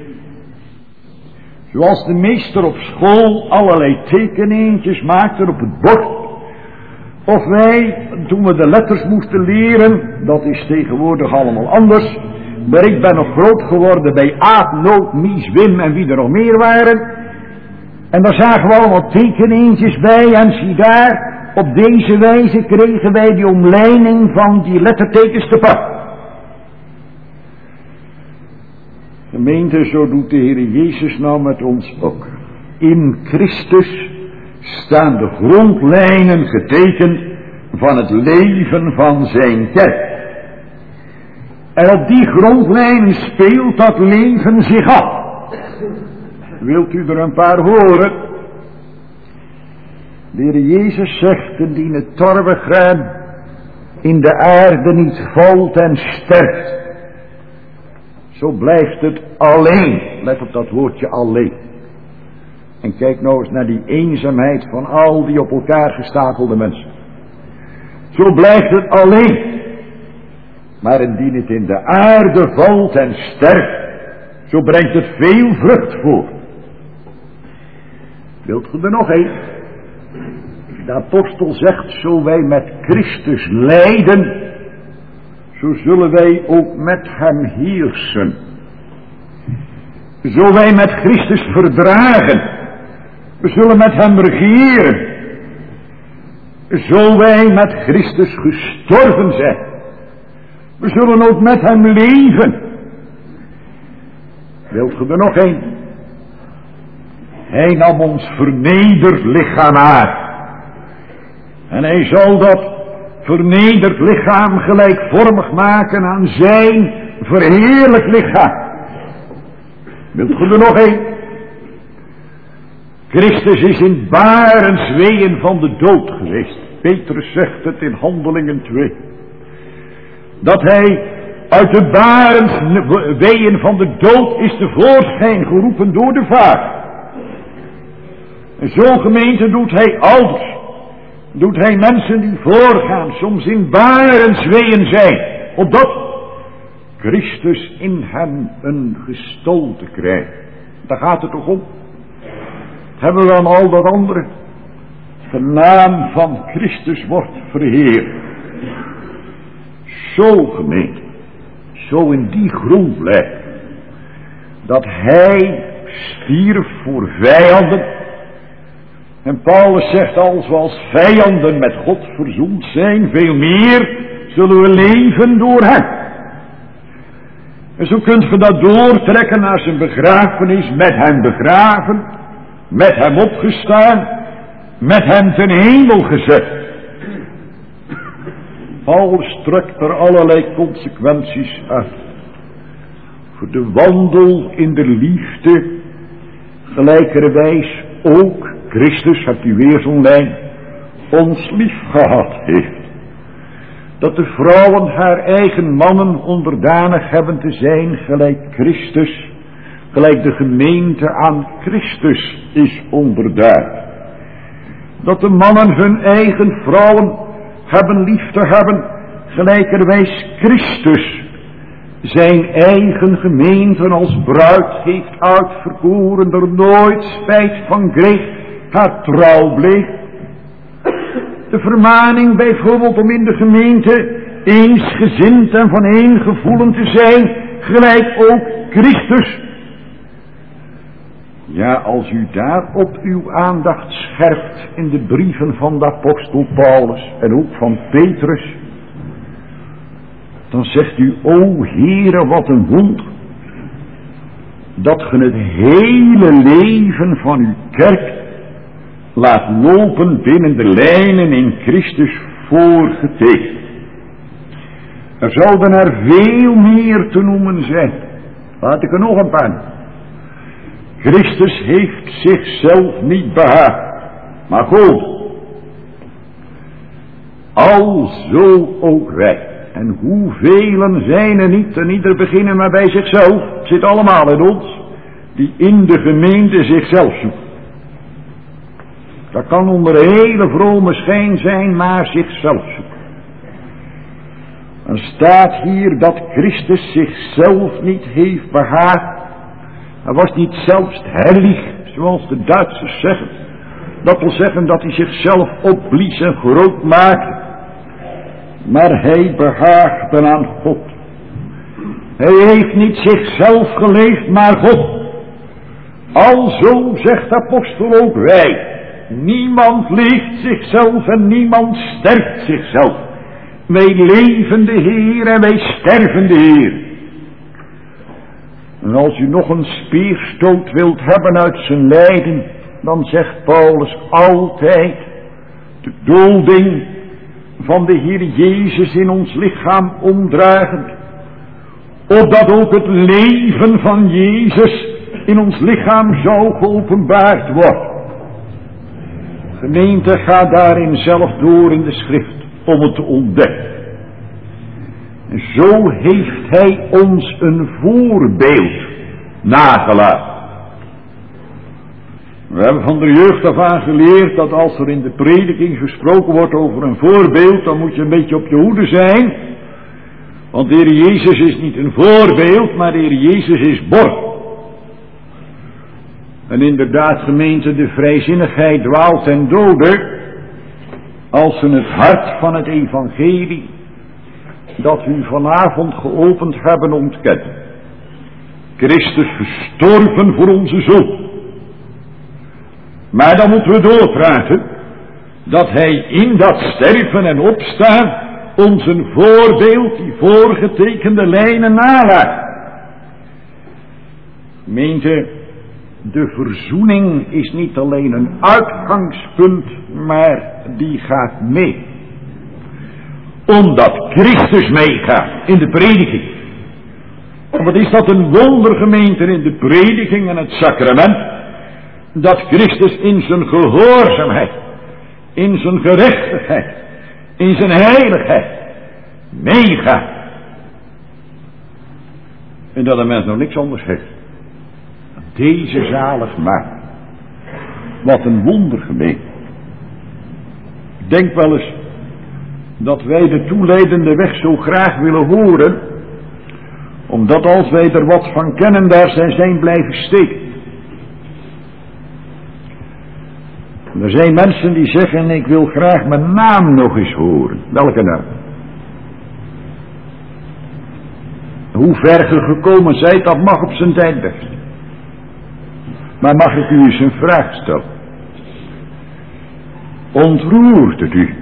Zoals de meester op school allerlei tekeningetjes maakte op het bord. Of wij, toen we de letters moesten leren, dat is tegenwoordig allemaal anders. Maar ik ben nog groot geworden bij Aad, Noot, Mies, Wim en wie er nog meer waren. En daar zagen we allemaal tekeningetjes bij en zie daar, op deze wijze kregen wij die omlijning van die lettertekens te pakken. Gemeente, zo doet de Heer Jezus nou met ons ook. In Christus staan de grondlijnen getekend van het leven van zijn kerk. En op die grondlijnen speelt dat leven zich af. Wilt u er een paar horen? De Heer Jezus zegt, indien het tarwegraan in de aarde niet valt en sterft, zo blijft het alleen. Let op dat woordje alleen. En kijk nou eens naar die eenzaamheid van al die op elkaar gestapelde mensen. Zo blijft het alleen. Maar indien het in de aarde valt en sterft, zo brengt het veel vrucht voort. Wilt u er nog een? De apostel zegt, zo wij met Christus lijden, zo zullen wij ook met hem heersen. Zo wij met Christus verdragen, we zullen met hem regeren. Zo wij met Christus gestorven zijn, we zullen ook met hem leven. Wilt u er nog een? Hij nam ons vernederd lichaam aan. En hij zal dat vernederd lichaam gelijkvormig maken aan zijn verheerlijk lichaam. Wilt u er nog een? Christus is in barensweeën van de dood geweest. Petrus zegt het in Handelingen 2. Dat hij uit de barensweeën van de dood is tevoorschijn geroepen door de Vader. En zo, gemeente, doet hij ouders. Doet hij mensen die voorgaan, soms in barensweeën zijn, opdat Christus in hem een gestalte krijgt. Daar gaat het toch om. Hebben we dan al dat andere? De naam van Christus wordt verheerd. Zo, gemeente, zo in die grondlijn, dat hij stierf voor vijanden. En Paulus zegt, als we als vijanden met God verzoend zijn, veel meer zullen we leven door hem. En zo kunt ge dat doortrekken naar zijn begrafenis, met hem begraven, met hem opgestaan, met hem ten hemel gezet. Paulus trekt er allerlei consequenties uit. Voor de wandel in de liefde, gelijkerwijs ook Christus, hebt u weer zo'n lijn, ons lief gehad heeft. Dat de vrouwen haar eigen mannen onderdanig hebben te zijn, gelijk Christus, gelijk de gemeente aan Christus is onderdaan. Dat de mannen hun eigen vrouwen hebben lief te hebben, gelijkerwijs Christus zijn eigen gemeente als bruid heeft uitverkoren, er nooit spijt van kreeg, haar trouw bleef. De vermaning bijvoorbeeld om in de gemeente eensgezind en van één gevoelen te zijn, gelijk ook Christus. Ja, als u daarop uw aandacht scherpt in de brieven van de apostel Paulus en ook van Petrus, dan zegt u, o Heere, wat een wonder, dat ge het hele leven van uw kerk laat lopen binnen de lijnen in Christus voorgetekend. Er zouden er veel meer te noemen zijn. Laat ik er nog een paar. Christus heeft zichzelf niet behaagd, maar goed. Alzo ook wij. En hoeveel zijn er niet, en ieder beginnen maar bij zichzelf, het zit allemaal in ons, die in de gemeente zichzelf zoeken. Dat kan onder hele vrome schijn zijn, maar zichzelf zoeken. Er staat hier dat Christus zichzelf niet heeft behaagd. Hij was niet zelfs heilig, zoals de Duitsers zeggen. Dat wil zeggen dat hij zichzelf opblies en groot maakte. Maar hij behaagde aan God. Hij heeft niet zichzelf geleefd, maar God. Alzo zegt de apostel ook wij. Niemand leeft zichzelf en niemand sterft zichzelf. Wij leven de Heer en wij sterven de Heer. En als u nog een speerstoot wilt hebben uit zijn lijden, dan zegt Paulus altijd de doding van de Heer Jezus in ons lichaam omdragend, opdat ook het leven van Jezus in ons lichaam zou geopenbaard worden. Gemeente, ga daarin zelf door in de schrift om het te ontdekken. En zo heeft hij ons een voorbeeld nagelaten. We hebben van de jeugd af aan geleerd dat als er in de prediking gesproken wordt over een voorbeeld, dan moet je een beetje op je hoede zijn. Want de Heer Jezus is niet een voorbeeld, maar de Heer Jezus is borg. En inderdaad, gemeente, de vrijzinnigheid dwaalt ten dode als ze het hart van het evangelie dat we vanavond geopend hebben ontkennen. Christus gestorven voor onze zonde. Maar dan moeten we doorpraten dat hij in dat sterven en opstaan ons een voorbeeld, die voorgetekende lijnen nalaat. Gemeente, de verzoening is niet alleen een uitgangspunt, maar die gaat mee. Omdat Christus meegaat in de prediking. En wat is dat een wonder, gemeente, in de prediking en het sacrament, dat Christus in zijn gehoorzaamheid, in zijn gerechtigheid, in zijn heiligheid meegaat. En dat een mens nog niks anders heeft. Deze zalig maakt. Wat een wonder, gemeente. Ik denk wel eens dat wij de toeleidende weg zo graag willen horen, omdat als wij er wat van kennen, daar zijn blijven steken. Er zijn mensen die zeggen, ik wil graag mijn naam nog eens horen. Welke naam? Hoe ver ge gekomen zijt, dat mag op zijn tijd best. Maar mag ik u eens een vraag stellen? Ontroert het u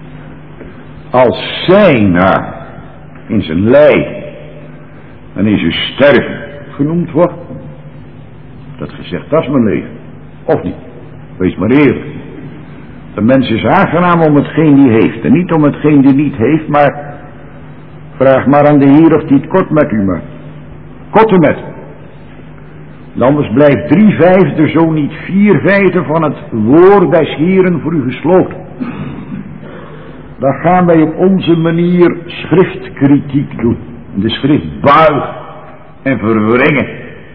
als zijn naam in zijn lijden en in zijn sterven genoemd wordt? Dat gezegd, dat is mijn leven. Of niet? Wees maar eerlijk. De mens is aangenaam om hetgeen die heeft en niet om hetgeen die niet heeft, maar vraag maar aan de Heer of die het kort met u maakt. Korte met. Anders blijft 3/5, zo niet 4/5 van het woord des Heeren voor u gesloten. Dan gaan wij op onze manier schriftkritiek doen. De schrift buigen en verwringen.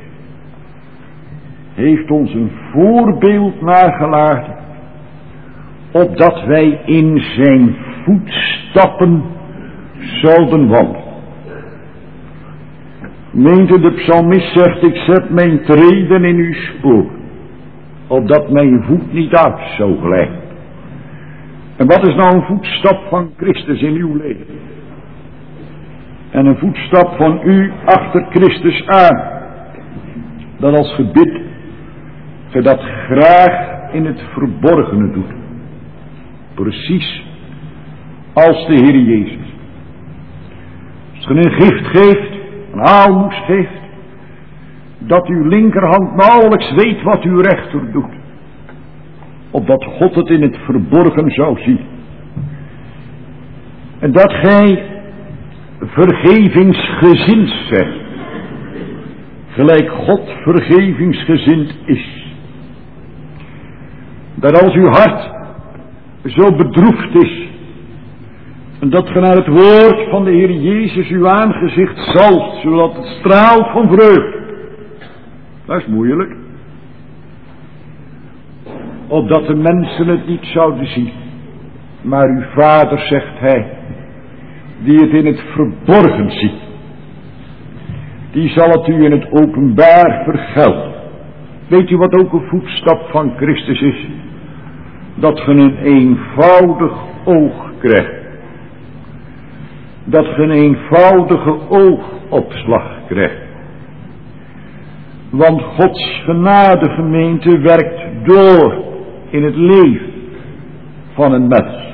Heeft ons een voorbeeld nagelaten, opdat wij in zijn voetstappen zouden wandelen. Meente, de psalmist zegt, ik zet mijn treden in uw spoor, opdat mijn voet niet uit zou glijden. En wat is nou een voetstap van Christus in uw leven? En een voetstap van u achter Christus aan, dat als gebid ge dat graag in het verborgene doet. Precies als de Heer Jezus. Als ge een gift geeft, een aalmoes geeft, dat uw linkerhand nauwelijks weet wat uw rechter doet. Opdat God het in het verborgen zou zien. En dat gij vergevingsgezind zegt. Gelijk God vergevingsgezind is. Dat als uw hart zo bedroefd is, en dat ge naar het woord van de Heer Jezus uw aangezicht zalft, zodat het straalt van vreugde. Dat is moeilijk. Opdat de mensen het niet zouden zien. Maar uw Vader, zegt hij, die het in het verborgen ziet, die zal het u in het openbaar vergelden. Weet u wat ook een voetstap van Christus is? Dat ge een eenvoudig oog krijgt. Dat ge een eenvoudige oogopslag krijgt. Want Gods genade, gemeente, werkt door in het leven van een mens.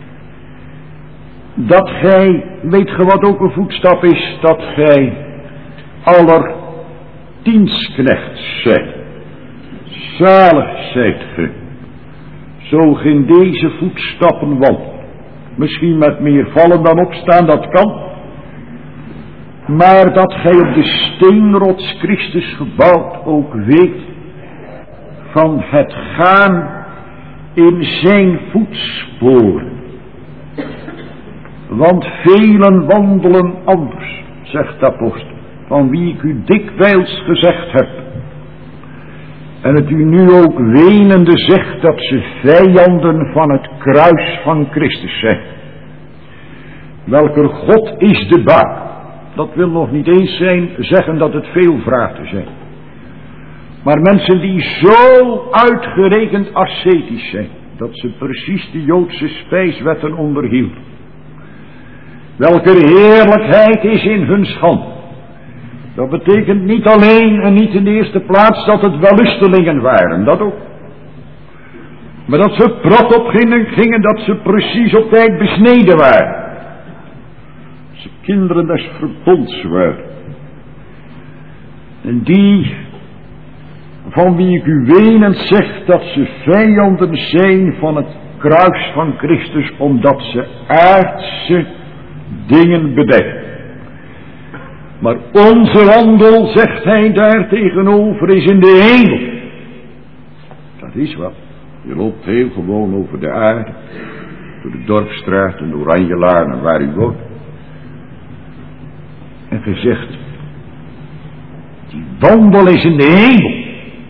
Dat gij, weet ge wat ook een voetstap is? Dat gij dienstknecht zijt. Zalig zijt ge, zo ge in deze voetstappen wandelt. Misschien met meer vallen dan opstaan, dat kan. Maar dat gij op de steenrots Christus gebouwd ook weet van het gaan in zijn voetsporen. Want velen wandelen anders, zegt de apostel, van wie ik u dikwijls gezegd heb. En het u nu ook wenende zegt dat ze vijanden van het kruis van Christus zijn. Welker God is de baak. Dat wil nog niet eens zeggen dat het veel vragen zijn. Maar mensen die zo uitgerekend ascetisch zijn, dat ze precies de Joodse spijswetten onderhielden. Welke heerlijkheid is in hun schande. Dat betekent niet alleen en niet in de eerste plaats dat het wellustelingen waren, dat ook. Maar dat ze prot op gingen, dat ze precies op tijd besneden waren. Dat ze kinderen des verbonds waren. En die, van wie ik u wenend zeg, dat ze vijanden zijn van het kruis van Christus, omdat ze aardse dingen bedekken. Maar onze wandel, zegt hij daar tegenover, is in de hemel. Dat is wat. Je loopt heel gewoon over de aarde, door de Dorpsstraat en de Oranjelaan en waar u woont. En gezegd, die wandel is in de hemel.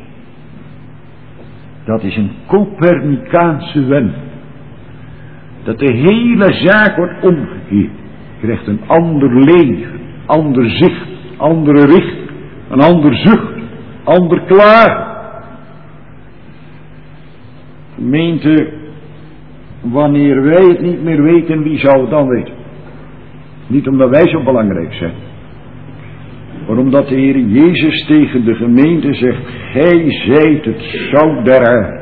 Dat is een Copernicaanse wending. Dat de hele zaak wordt omgekeerd. Je krijgt een ander leven, ander zicht, andere richting, een ander zucht, ander klaar. Gemeente, wanneer wij het niet meer weten, wie zou het dan weten? Niet omdat wij zo belangrijk zijn, maar omdat de Heer Jezus tegen de gemeente zegt, gij zijt het zout der aarde.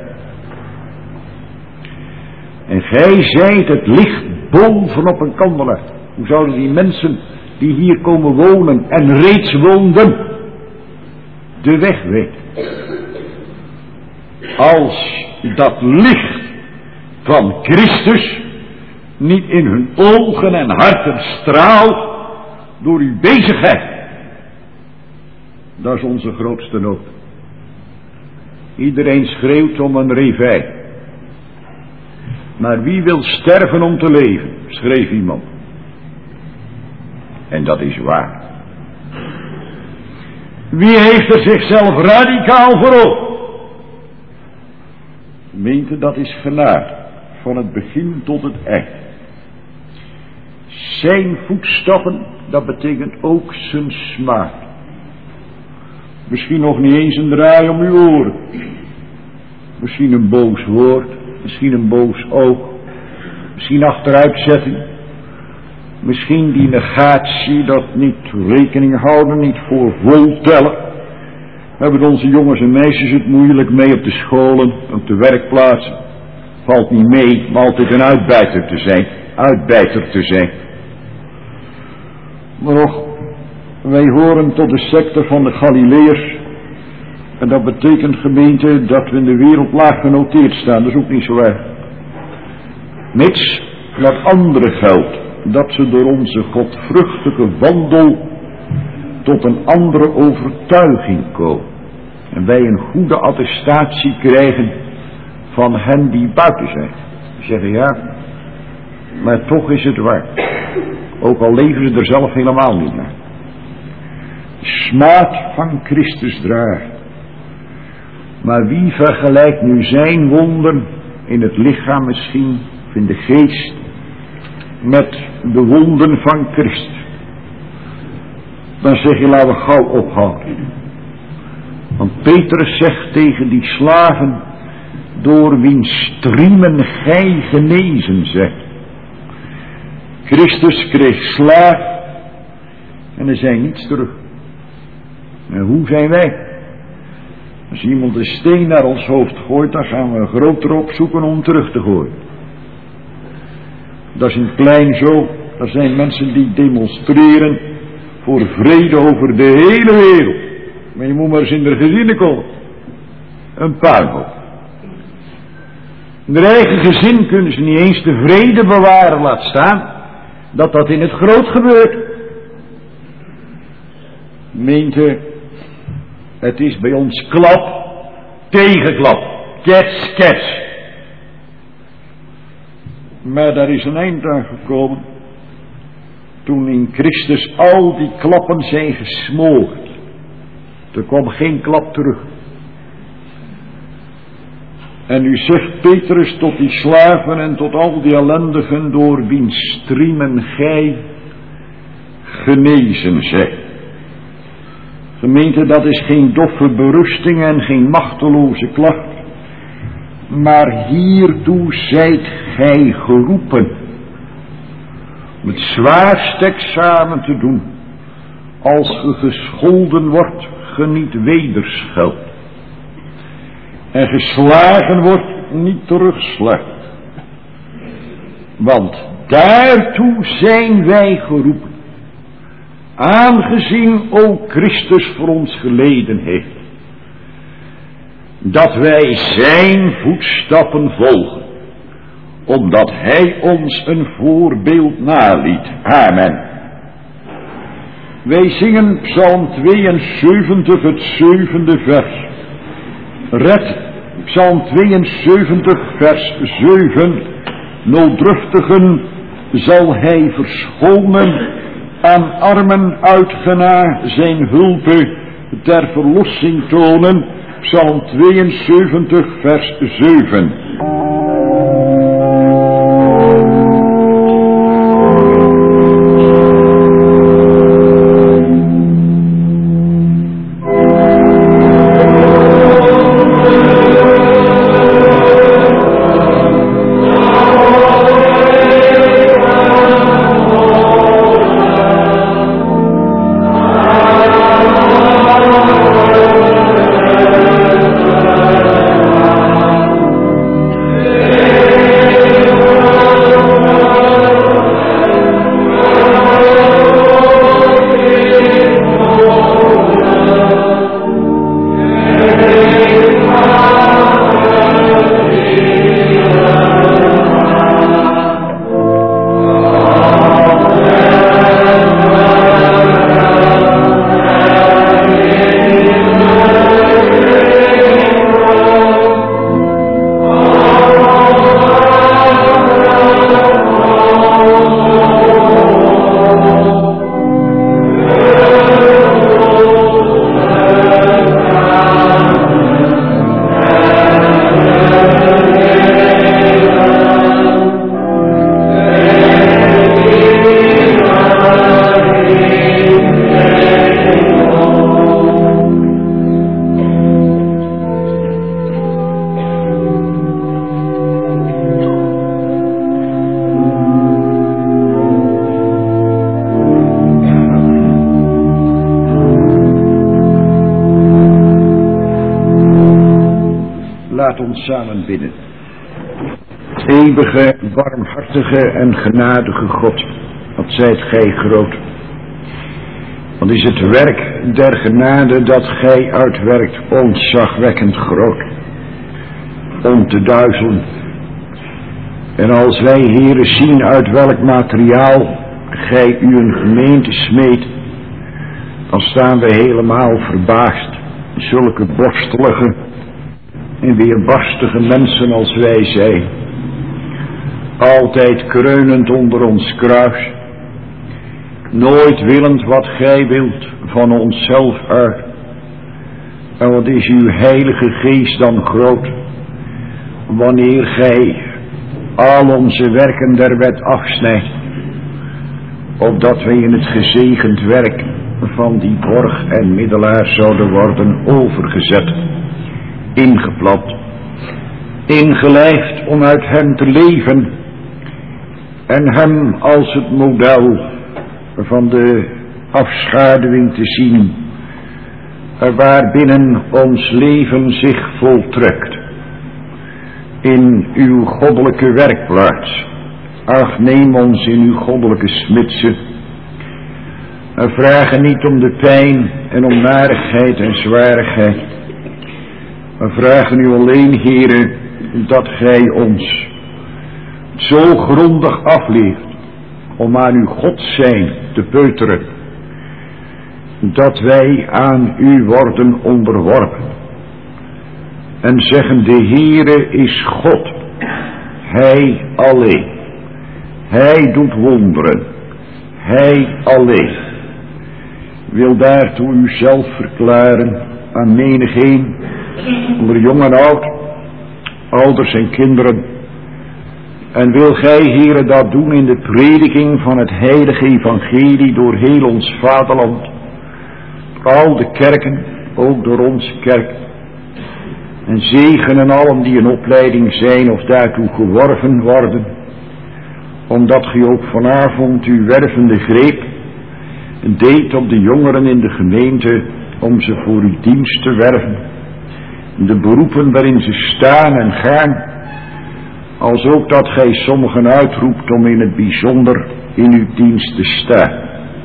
En gij zijt het licht bovenop een kandelaar. Hoe zouden die mensen die hier komen wonen en reeds woonden, de weg weten? Als dat licht van Christus niet in hun ogen en harten straalt door uw bezigheid. Dat is onze grootste nood. Iedereen schreeuwt om een réveil. Maar wie wil sterven om te leven, schreef iemand. En dat is waar. Wie heeft er zichzelf radicaal voor ogen? Gemeente, dat is genade. Van het begin tot het eind. Zijn voetstappen, dat betekent ook zijn smaak. Misschien nog niet eens een draai om uw oren. Misschien een boos woord. Misschien een boos oog. Misschien achteruitzetting. Misschien die negatie, dat niet rekening houden, niet voor vol tellen. Hebben onze jongens en meisjes het moeilijk mee op de scholen, op de werkplaatsen. Valt niet mee, maar altijd een uitbijter te zijn. Uitbijter te zijn. Maar nog, wij horen tot de secte van de Galileërs. En dat betekent, gemeente, dat we in de wereld laag genoteerd staan. Dat is ook niet zo erg. Mits dat andere geldt. Dat ze door onze godvruchtige wandel tot een andere overtuiging komen. En wij een goede attestatie krijgen van hen die buiten zijn. Die zeggen ja, maar toch is het waar. Ook al leven ze er zelf helemaal niet naar. De smaad van Christus draagt. Maar wie vergelijkt nu zijn wonden in het lichaam misschien, of in de geest, met de wonden van Christus? Dan zeg je, laten we gauw ophouden. Want Petrus zegt tegen die slaven, door wiens striemen gij genezen zegt. Christus kreeg slaaf en er zijn niets terug. En hoe zijn wij? Als iemand een steen naar ons hoofd gooit, dan gaan we een groter opzoeken om terug te gooien. Dat is in klein zo. Er zijn mensen die demonstreren voor vrede over de hele wereld. Maar je moet maar eens in de gezinnen komen. Een puinhoop. In hun eigen gezin kunnen ze niet eens de vrede bewaren, laat staan dat in het groot gebeurt. Meente, het is bij ons klap tegen klap, kets, kets. Maar daar is een eind aan gekomen toen in Christus al die klappen zijn gesmolten. Er kwam geen klap terug. En nu zegt Petrus tot die slaven en tot al die ellendigen door wiens striemen gij genezen zijt. Gemeente, dat is geen doffe berusting en geen machteloze klacht. Maar hiertoe zijt gij geroepen. Om het zwaarste examen te doen. Als ge gescholden wordt, ge niet wederscheld. En geslagen wordt, niet terugslaat. Want daartoe zijn wij geroepen. Aangezien ook Christus voor ons geleden heeft. Dat wij zijn voetstappen volgen. Omdat hij ons een voorbeeld naliet. Amen. Wij zingen Psalm 72, het 7e vers. Red Psalm 72, vers 7. Nooddruftigen zal hij verschonen. Aan armen uitgena zijn hulpe ter verlossing tonen. Psalm 72, vers 7. Laat ons samen bidden. Eeuwige, warmhartige en genadige God, wat zijt gij groot. Want is het werk der genade dat gij uitwerkt ontzagwekkend groot. Om te duizelen. En als wij, heren, zien uit welk materiaal gij u een gemeente smeet, dan staan wij helemaal verbaasd. Zulke borstelige en weerbarstige mensen als wij zijn, altijd kreunend onder ons kruis, nooit willend wat gij wilt van onszelf uit. En wat is uw heilige geest dan groot, wanneer gij al onze werken der wet afsnijdt, opdat wij in het gezegend werk van die borg en middelaar zouden worden overgezet, ingeplant, ingelijfd om uit hem te leven en hem als het model van de afschaduwing te zien waarbinnen ons leven zich voltrekt. In uw goddelijke werkplaats, ach, neem ons in uw goddelijke smidse, We vragen niet om de pijn en om narigheid en zwarigheid. We vragen u alleen, Heere, dat gij ons zo grondig afleert om aan uw God zijn te peuteren, dat wij aan u worden onderworpen en zeggen: de Heere is God, hij alleen. Hij doet wonderen, hij alleen. Wil daartoe uzelf verklaren aan menigeen, onder jong en oud, ouders en kinderen. En wil gij, Heere, dat doen in de prediking van het heilige evangelie door heel ons vaderland, door al de kerken, ook door onze kerk. En zegenen allen die in opleiding zijn of daartoe geworven worden, omdat gij ook vanavond uw wervende greep deed op de jongeren in de gemeente om ze voor uw dienst te werven. De beroepen waarin ze staan en gaan, als ook dat gij sommigen uitroept om in het bijzonder in uw dienst te staan.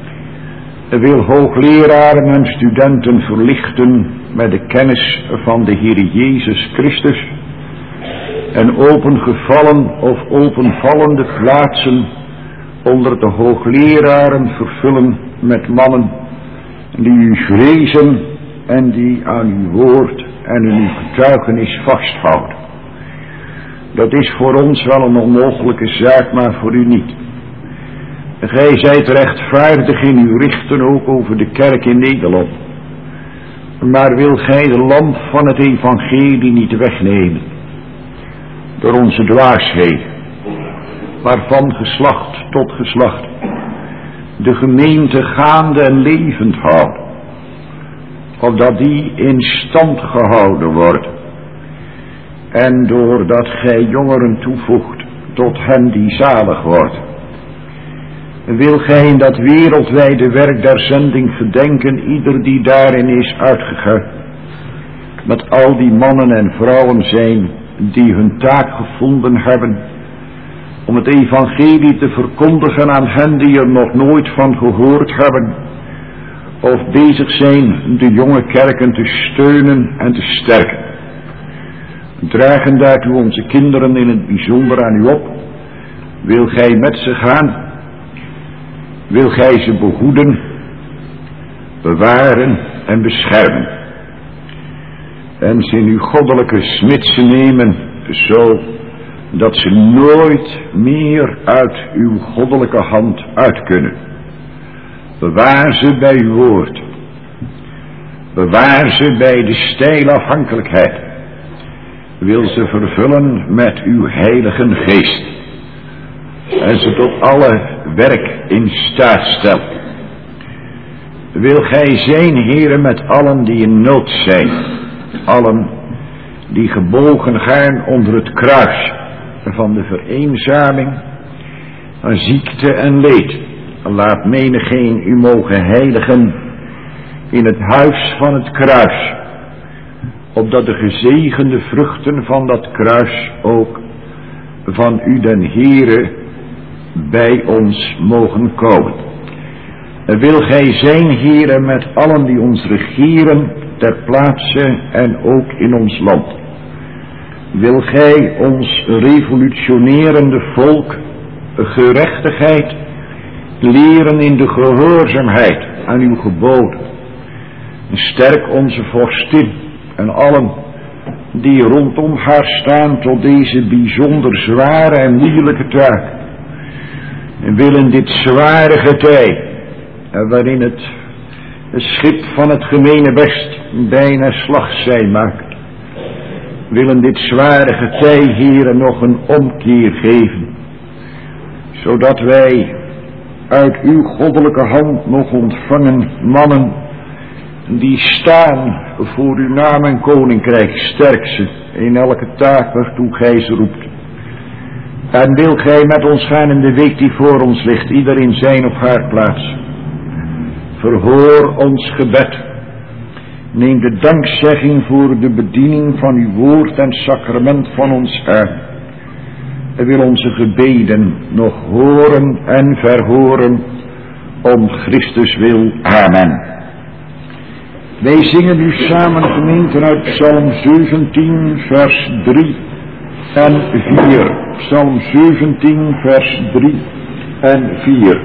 Wil hoogleraren en studenten verlichten met de kennis van de Heer Jezus Christus en opengevallen of openvallende plaatsen onder de hoogleraren vervullen met mannen die u vrezen en die aan uw woord en uw getuigenis vasthouden. Dat is voor ons wel een onmogelijke zaak, maar voor u niet. Gij zijt rechtvaardig in uw richten ook over de kerk in Nederland. Maar wil gij de lamp van het evangelie niet wegnemen door onze dwaasheden, waarvan geslacht tot geslacht de gemeente gaande en levend houden, opdat die in stand gehouden wordt, en doordat gij jongeren toevoegt tot hen die zalig wordt. Wil gij in dat wereldwijde werk der zending gedenken ieder die daarin is uitgegaan, met al die mannen en vrouwen zijn die hun taak gevonden hebben om het evangelie te verkondigen aan hen die er nog nooit van gehoord hebben, of bezig zijn de jonge kerken te steunen en te sterken. We dragen daartoe onze kinderen in het bijzonder aan u op. Wil gij met ze gaan? Wil gij ze behoeden, bewaren en beschermen, en ze in uw goddelijke smidse nemen, zo dat ze nooit meer uit uw goddelijke hand uit kunnen. Bewaar ze bij uw woord. Bewaar ze bij de steile afhankelijkheid. Wil ze vervullen met uw heilige geest. En ze tot alle werk in staat stellen. Wil gij zijn, Heere, met allen die in nood zijn. Allen die gebogen gaan onder het kruis van de vereenzaming van ziekte en leed. Laat menigeen u mogen heiligen in het huis van het kruis, opdat de gezegende vruchten van dat kruis ook van u den Heere bij ons mogen komen. Wil gij zijn, Heere, met allen die ons regeren ter plaatse en ook in ons land. Wil gij ons revolutionerende volk gerechtigheid leren in de gehoorzaamheid aan uw geboden. Sterk onze vorstin en allen die rondom haar staan tot deze bijzonder zware en moeilijke taak. En willen dit zware getij, waarin het schip van het gemene best bijna slagzij maakt, willen dit zware getij, Heere, nog een omkeer geven, zodat wij uit uw goddelijke hand nog ontvangen mannen die staan voor uw naam en koninkrijk. Sterk ze in elke taak waartoe gij ze roept. En wil gij met ons gaan in de week die voor ons ligt, ieder in zijn of haar plaats. Verhoor ons gebed. Neem de dankzegging voor de bediening van uw woord en sacrament van ons aan. En wil onze gebeden nog horen en verhoren om Christus wil. Amen. Wij zingen nu samen, gemeente, uit Psalm 17, vers 3 en 4. Psalm 17, vers 3 en 4.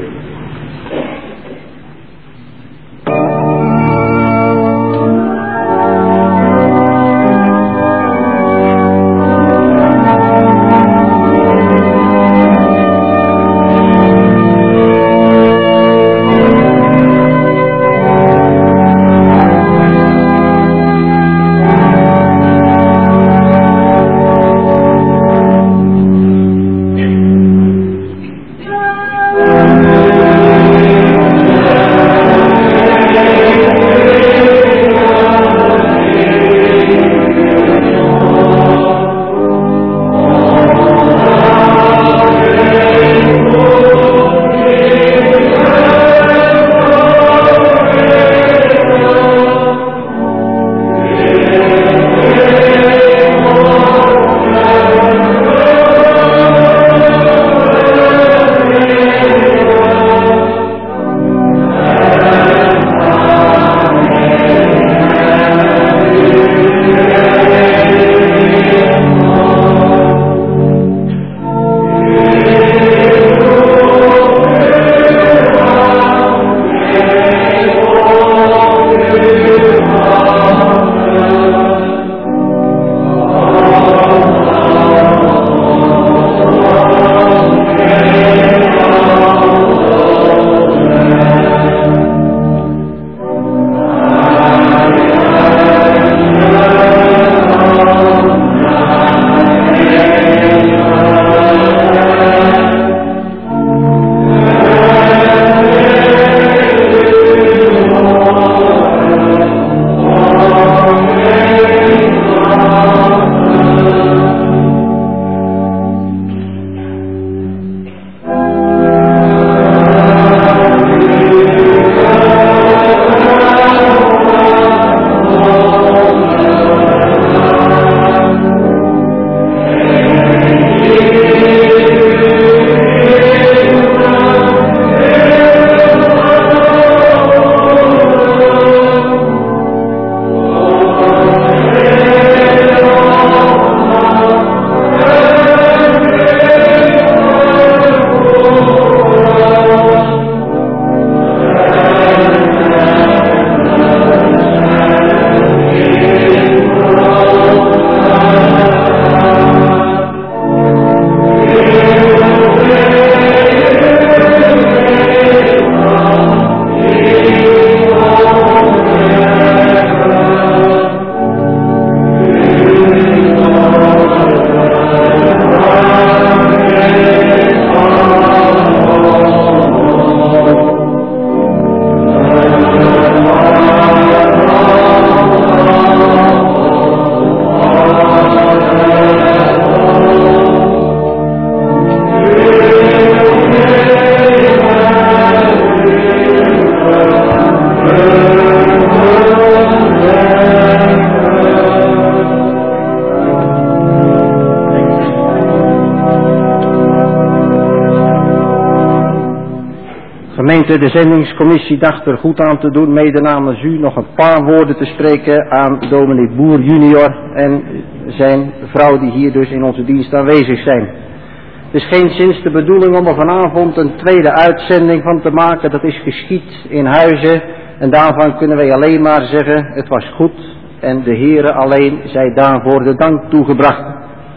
Gemeente, de zendingscommissie dacht er goed aan te doen mede namens u nog een paar woorden te spreken aan dominee Boer junior en zijn vrouw die hier dus in onze dienst aanwezig zijn. Het is geenszins de bedoeling om er vanavond een tweede uitzending van te maken. Dat is geschied in huizen en daarvan kunnen wij alleen maar zeggen het was goed en de Heere alleen zij daarvoor de dank toegebracht.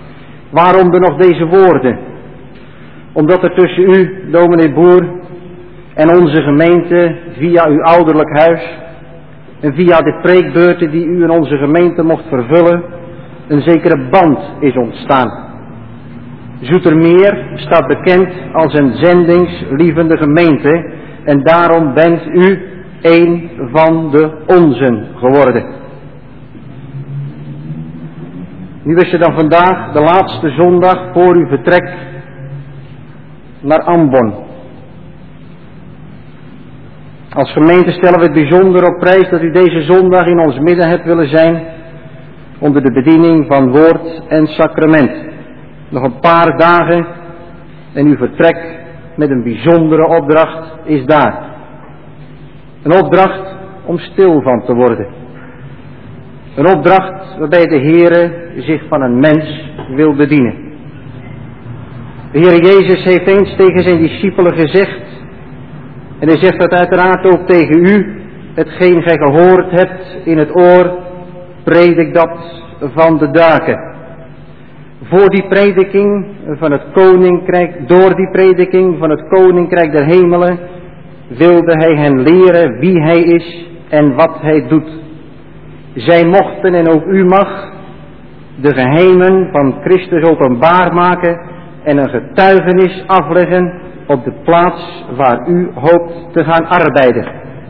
Waarom dan nog deze woorden? Omdat er tussen u, dominee Boer, en onze gemeente via uw ouderlijk huis en via de preekbeurten die u in onze gemeente mocht vervullen, een zekere band is ontstaan. Zoetermeer staat bekend als een zendingslievende gemeente en daarom bent u een van de onzen geworden. Nu is er dan vandaag de laatste zondag voor uw vertrek naar Ambon. Als gemeente stellen we het bijzonder op prijs dat u deze zondag in ons midden hebt willen zijn onder de bediening van woord en sacrament. Nog een paar dagen en uw vertrek met een bijzondere opdracht is daar. Een opdracht om stil van te worden. Een opdracht waarbij de Heere zich van een mens wil bedienen. De Heer Jezus heeft eens tegen zijn discipelen gezegd, en hij zegt dat uiteraard ook tegen u, hetgeen gij gehoord hebt in het oor, predik dat van de daken. Voor die prediking van het koninkrijk, door die prediking van het koninkrijk der hemelen, wilde hij hen leren wie hij is en wat hij doet. Zij mochten, en ook u mag, de geheimen van Christus openbaar maken en een getuigenis afleggen op de plaats waar u hoopt te gaan arbeiden.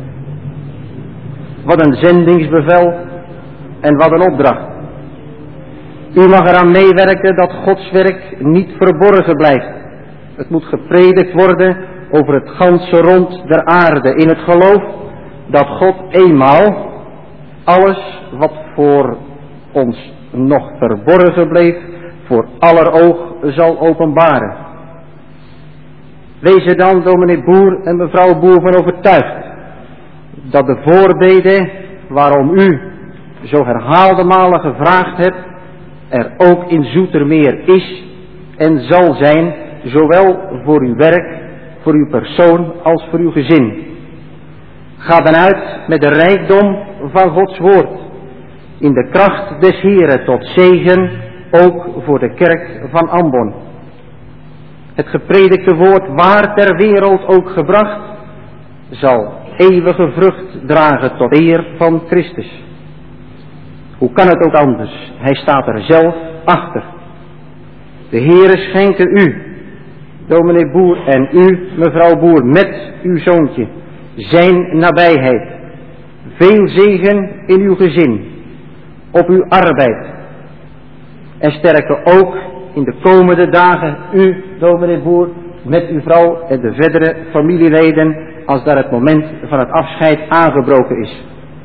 Wat een zendingsbevel en wat een opdracht. U mag eraan meewerken dat Gods werk niet verborgen blijft. Het moet gepredikt worden over het ganse rond der aarde, in het geloof dat God eenmaal alles wat voor ons nog verborgen bleef, voor aller oog zal openbaren. Wees er dan, dominee Boer en mevrouw Boer, van overtuigd dat de voorbeden waarom u zo herhaalde malen gevraagd hebt, er ook in Zoetermeer is en zal zijn, zowel voor uw werk, voor uw persoon als voor uw gezin. Ga dan uit met de rijkdom van Gods woord, in de kracht des Heren tot zegen, ook voor de kerk van Ambon. Het gepredikte woord, waar ter wereld ook gebracht, zal eeuwige vrucht dragen tot eer van Christus. Hoe kan het ook anders? Hij staat er zelf achter. De Heere schenke u, dominee Boer, en u, mevrouw Boer, met uw zoontje, zijn nabijheid. Veel zegen in uw gezin, op uw arbeid. En sterke ook in de komende dagen u, dominee Boer, met uw vrouw en de verdere familieleden, als daar het moment van het afscheid aangebroken is.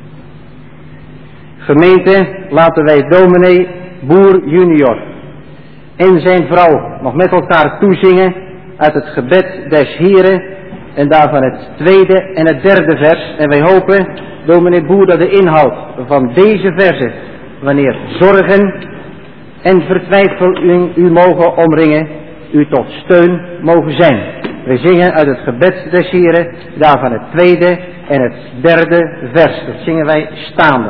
Gemeente, laten wij dominee Boer junior en zijn vrouw nog met elkaar toezingen uit het gebed des Heren, en daarvan het tweede en het derde vers. En wij hopen, dominee Boer, dat de inhoud van deze verzen, wanneer zorgen en vertwijfeling u mogen omringen, u tot steun mogen zijn. We zingen uit het gebed des Heren, daarvan het tweede en het derde vers. Dat zingen wij staande.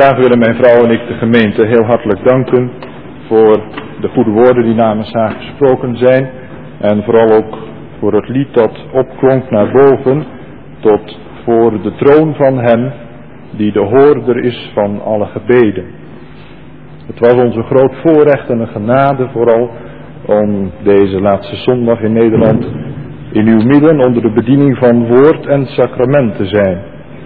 Vandaag willen mijn vrouw en ik de gemeente heel hartelijk danken voor de goede woorden die namens haar gesproken zijn. En vooral ook voor het lied dat opklonk naar boven tot voor de troon van hem die de hoorder is van alle gebeden. Het was ons een groot voorrecht en een genade vooral om deze laatste zondag in Nederland in uw midden onder de bediening van woord en sacrament te zijn.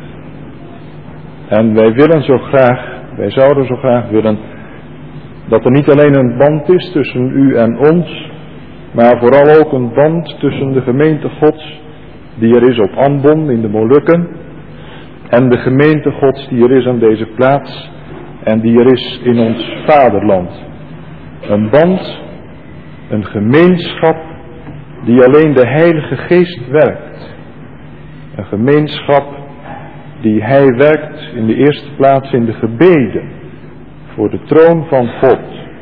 En wij zouden zo graag willen dat er niet alleen een band is tussen u en ons, maar vooral ook een band tussen de gemeente Gods die er is op Ambon in de Molukken en de gemeente Gods die er is aan deze plaats en die er is in ons vaderland. Een band, een gemeenschap die alleen de Heilige Geest werkt. Een gemeenschap die Hij werkt in de eerste plaats in de gebeden voor de troon van God.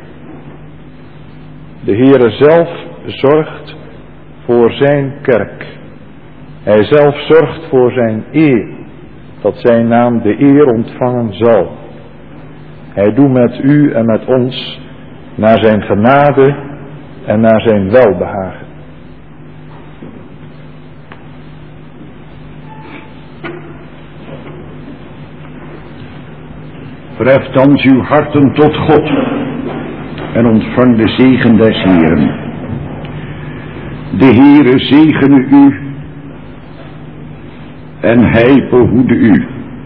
De Heere zelf zorgt voor zijn kerk. Hij zelf zorgt voor zijn eer, dat zijn naam de eer ontvangen zal. Hij doet met u en met ons naar zijn genade en naar zijn welbehagen. Verhef thans uw harten tot God en ontvang de zegen des Heeren. De Heere zegene u en Hij behoede u.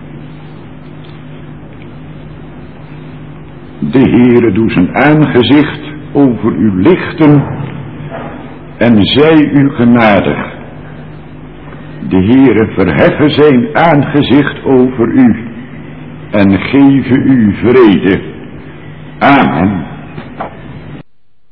De Heere doet zijn aangezicht over u lichten en zij u genadig. De Heere verheffen zijn aangezicht over u en geven u vrede. Amen.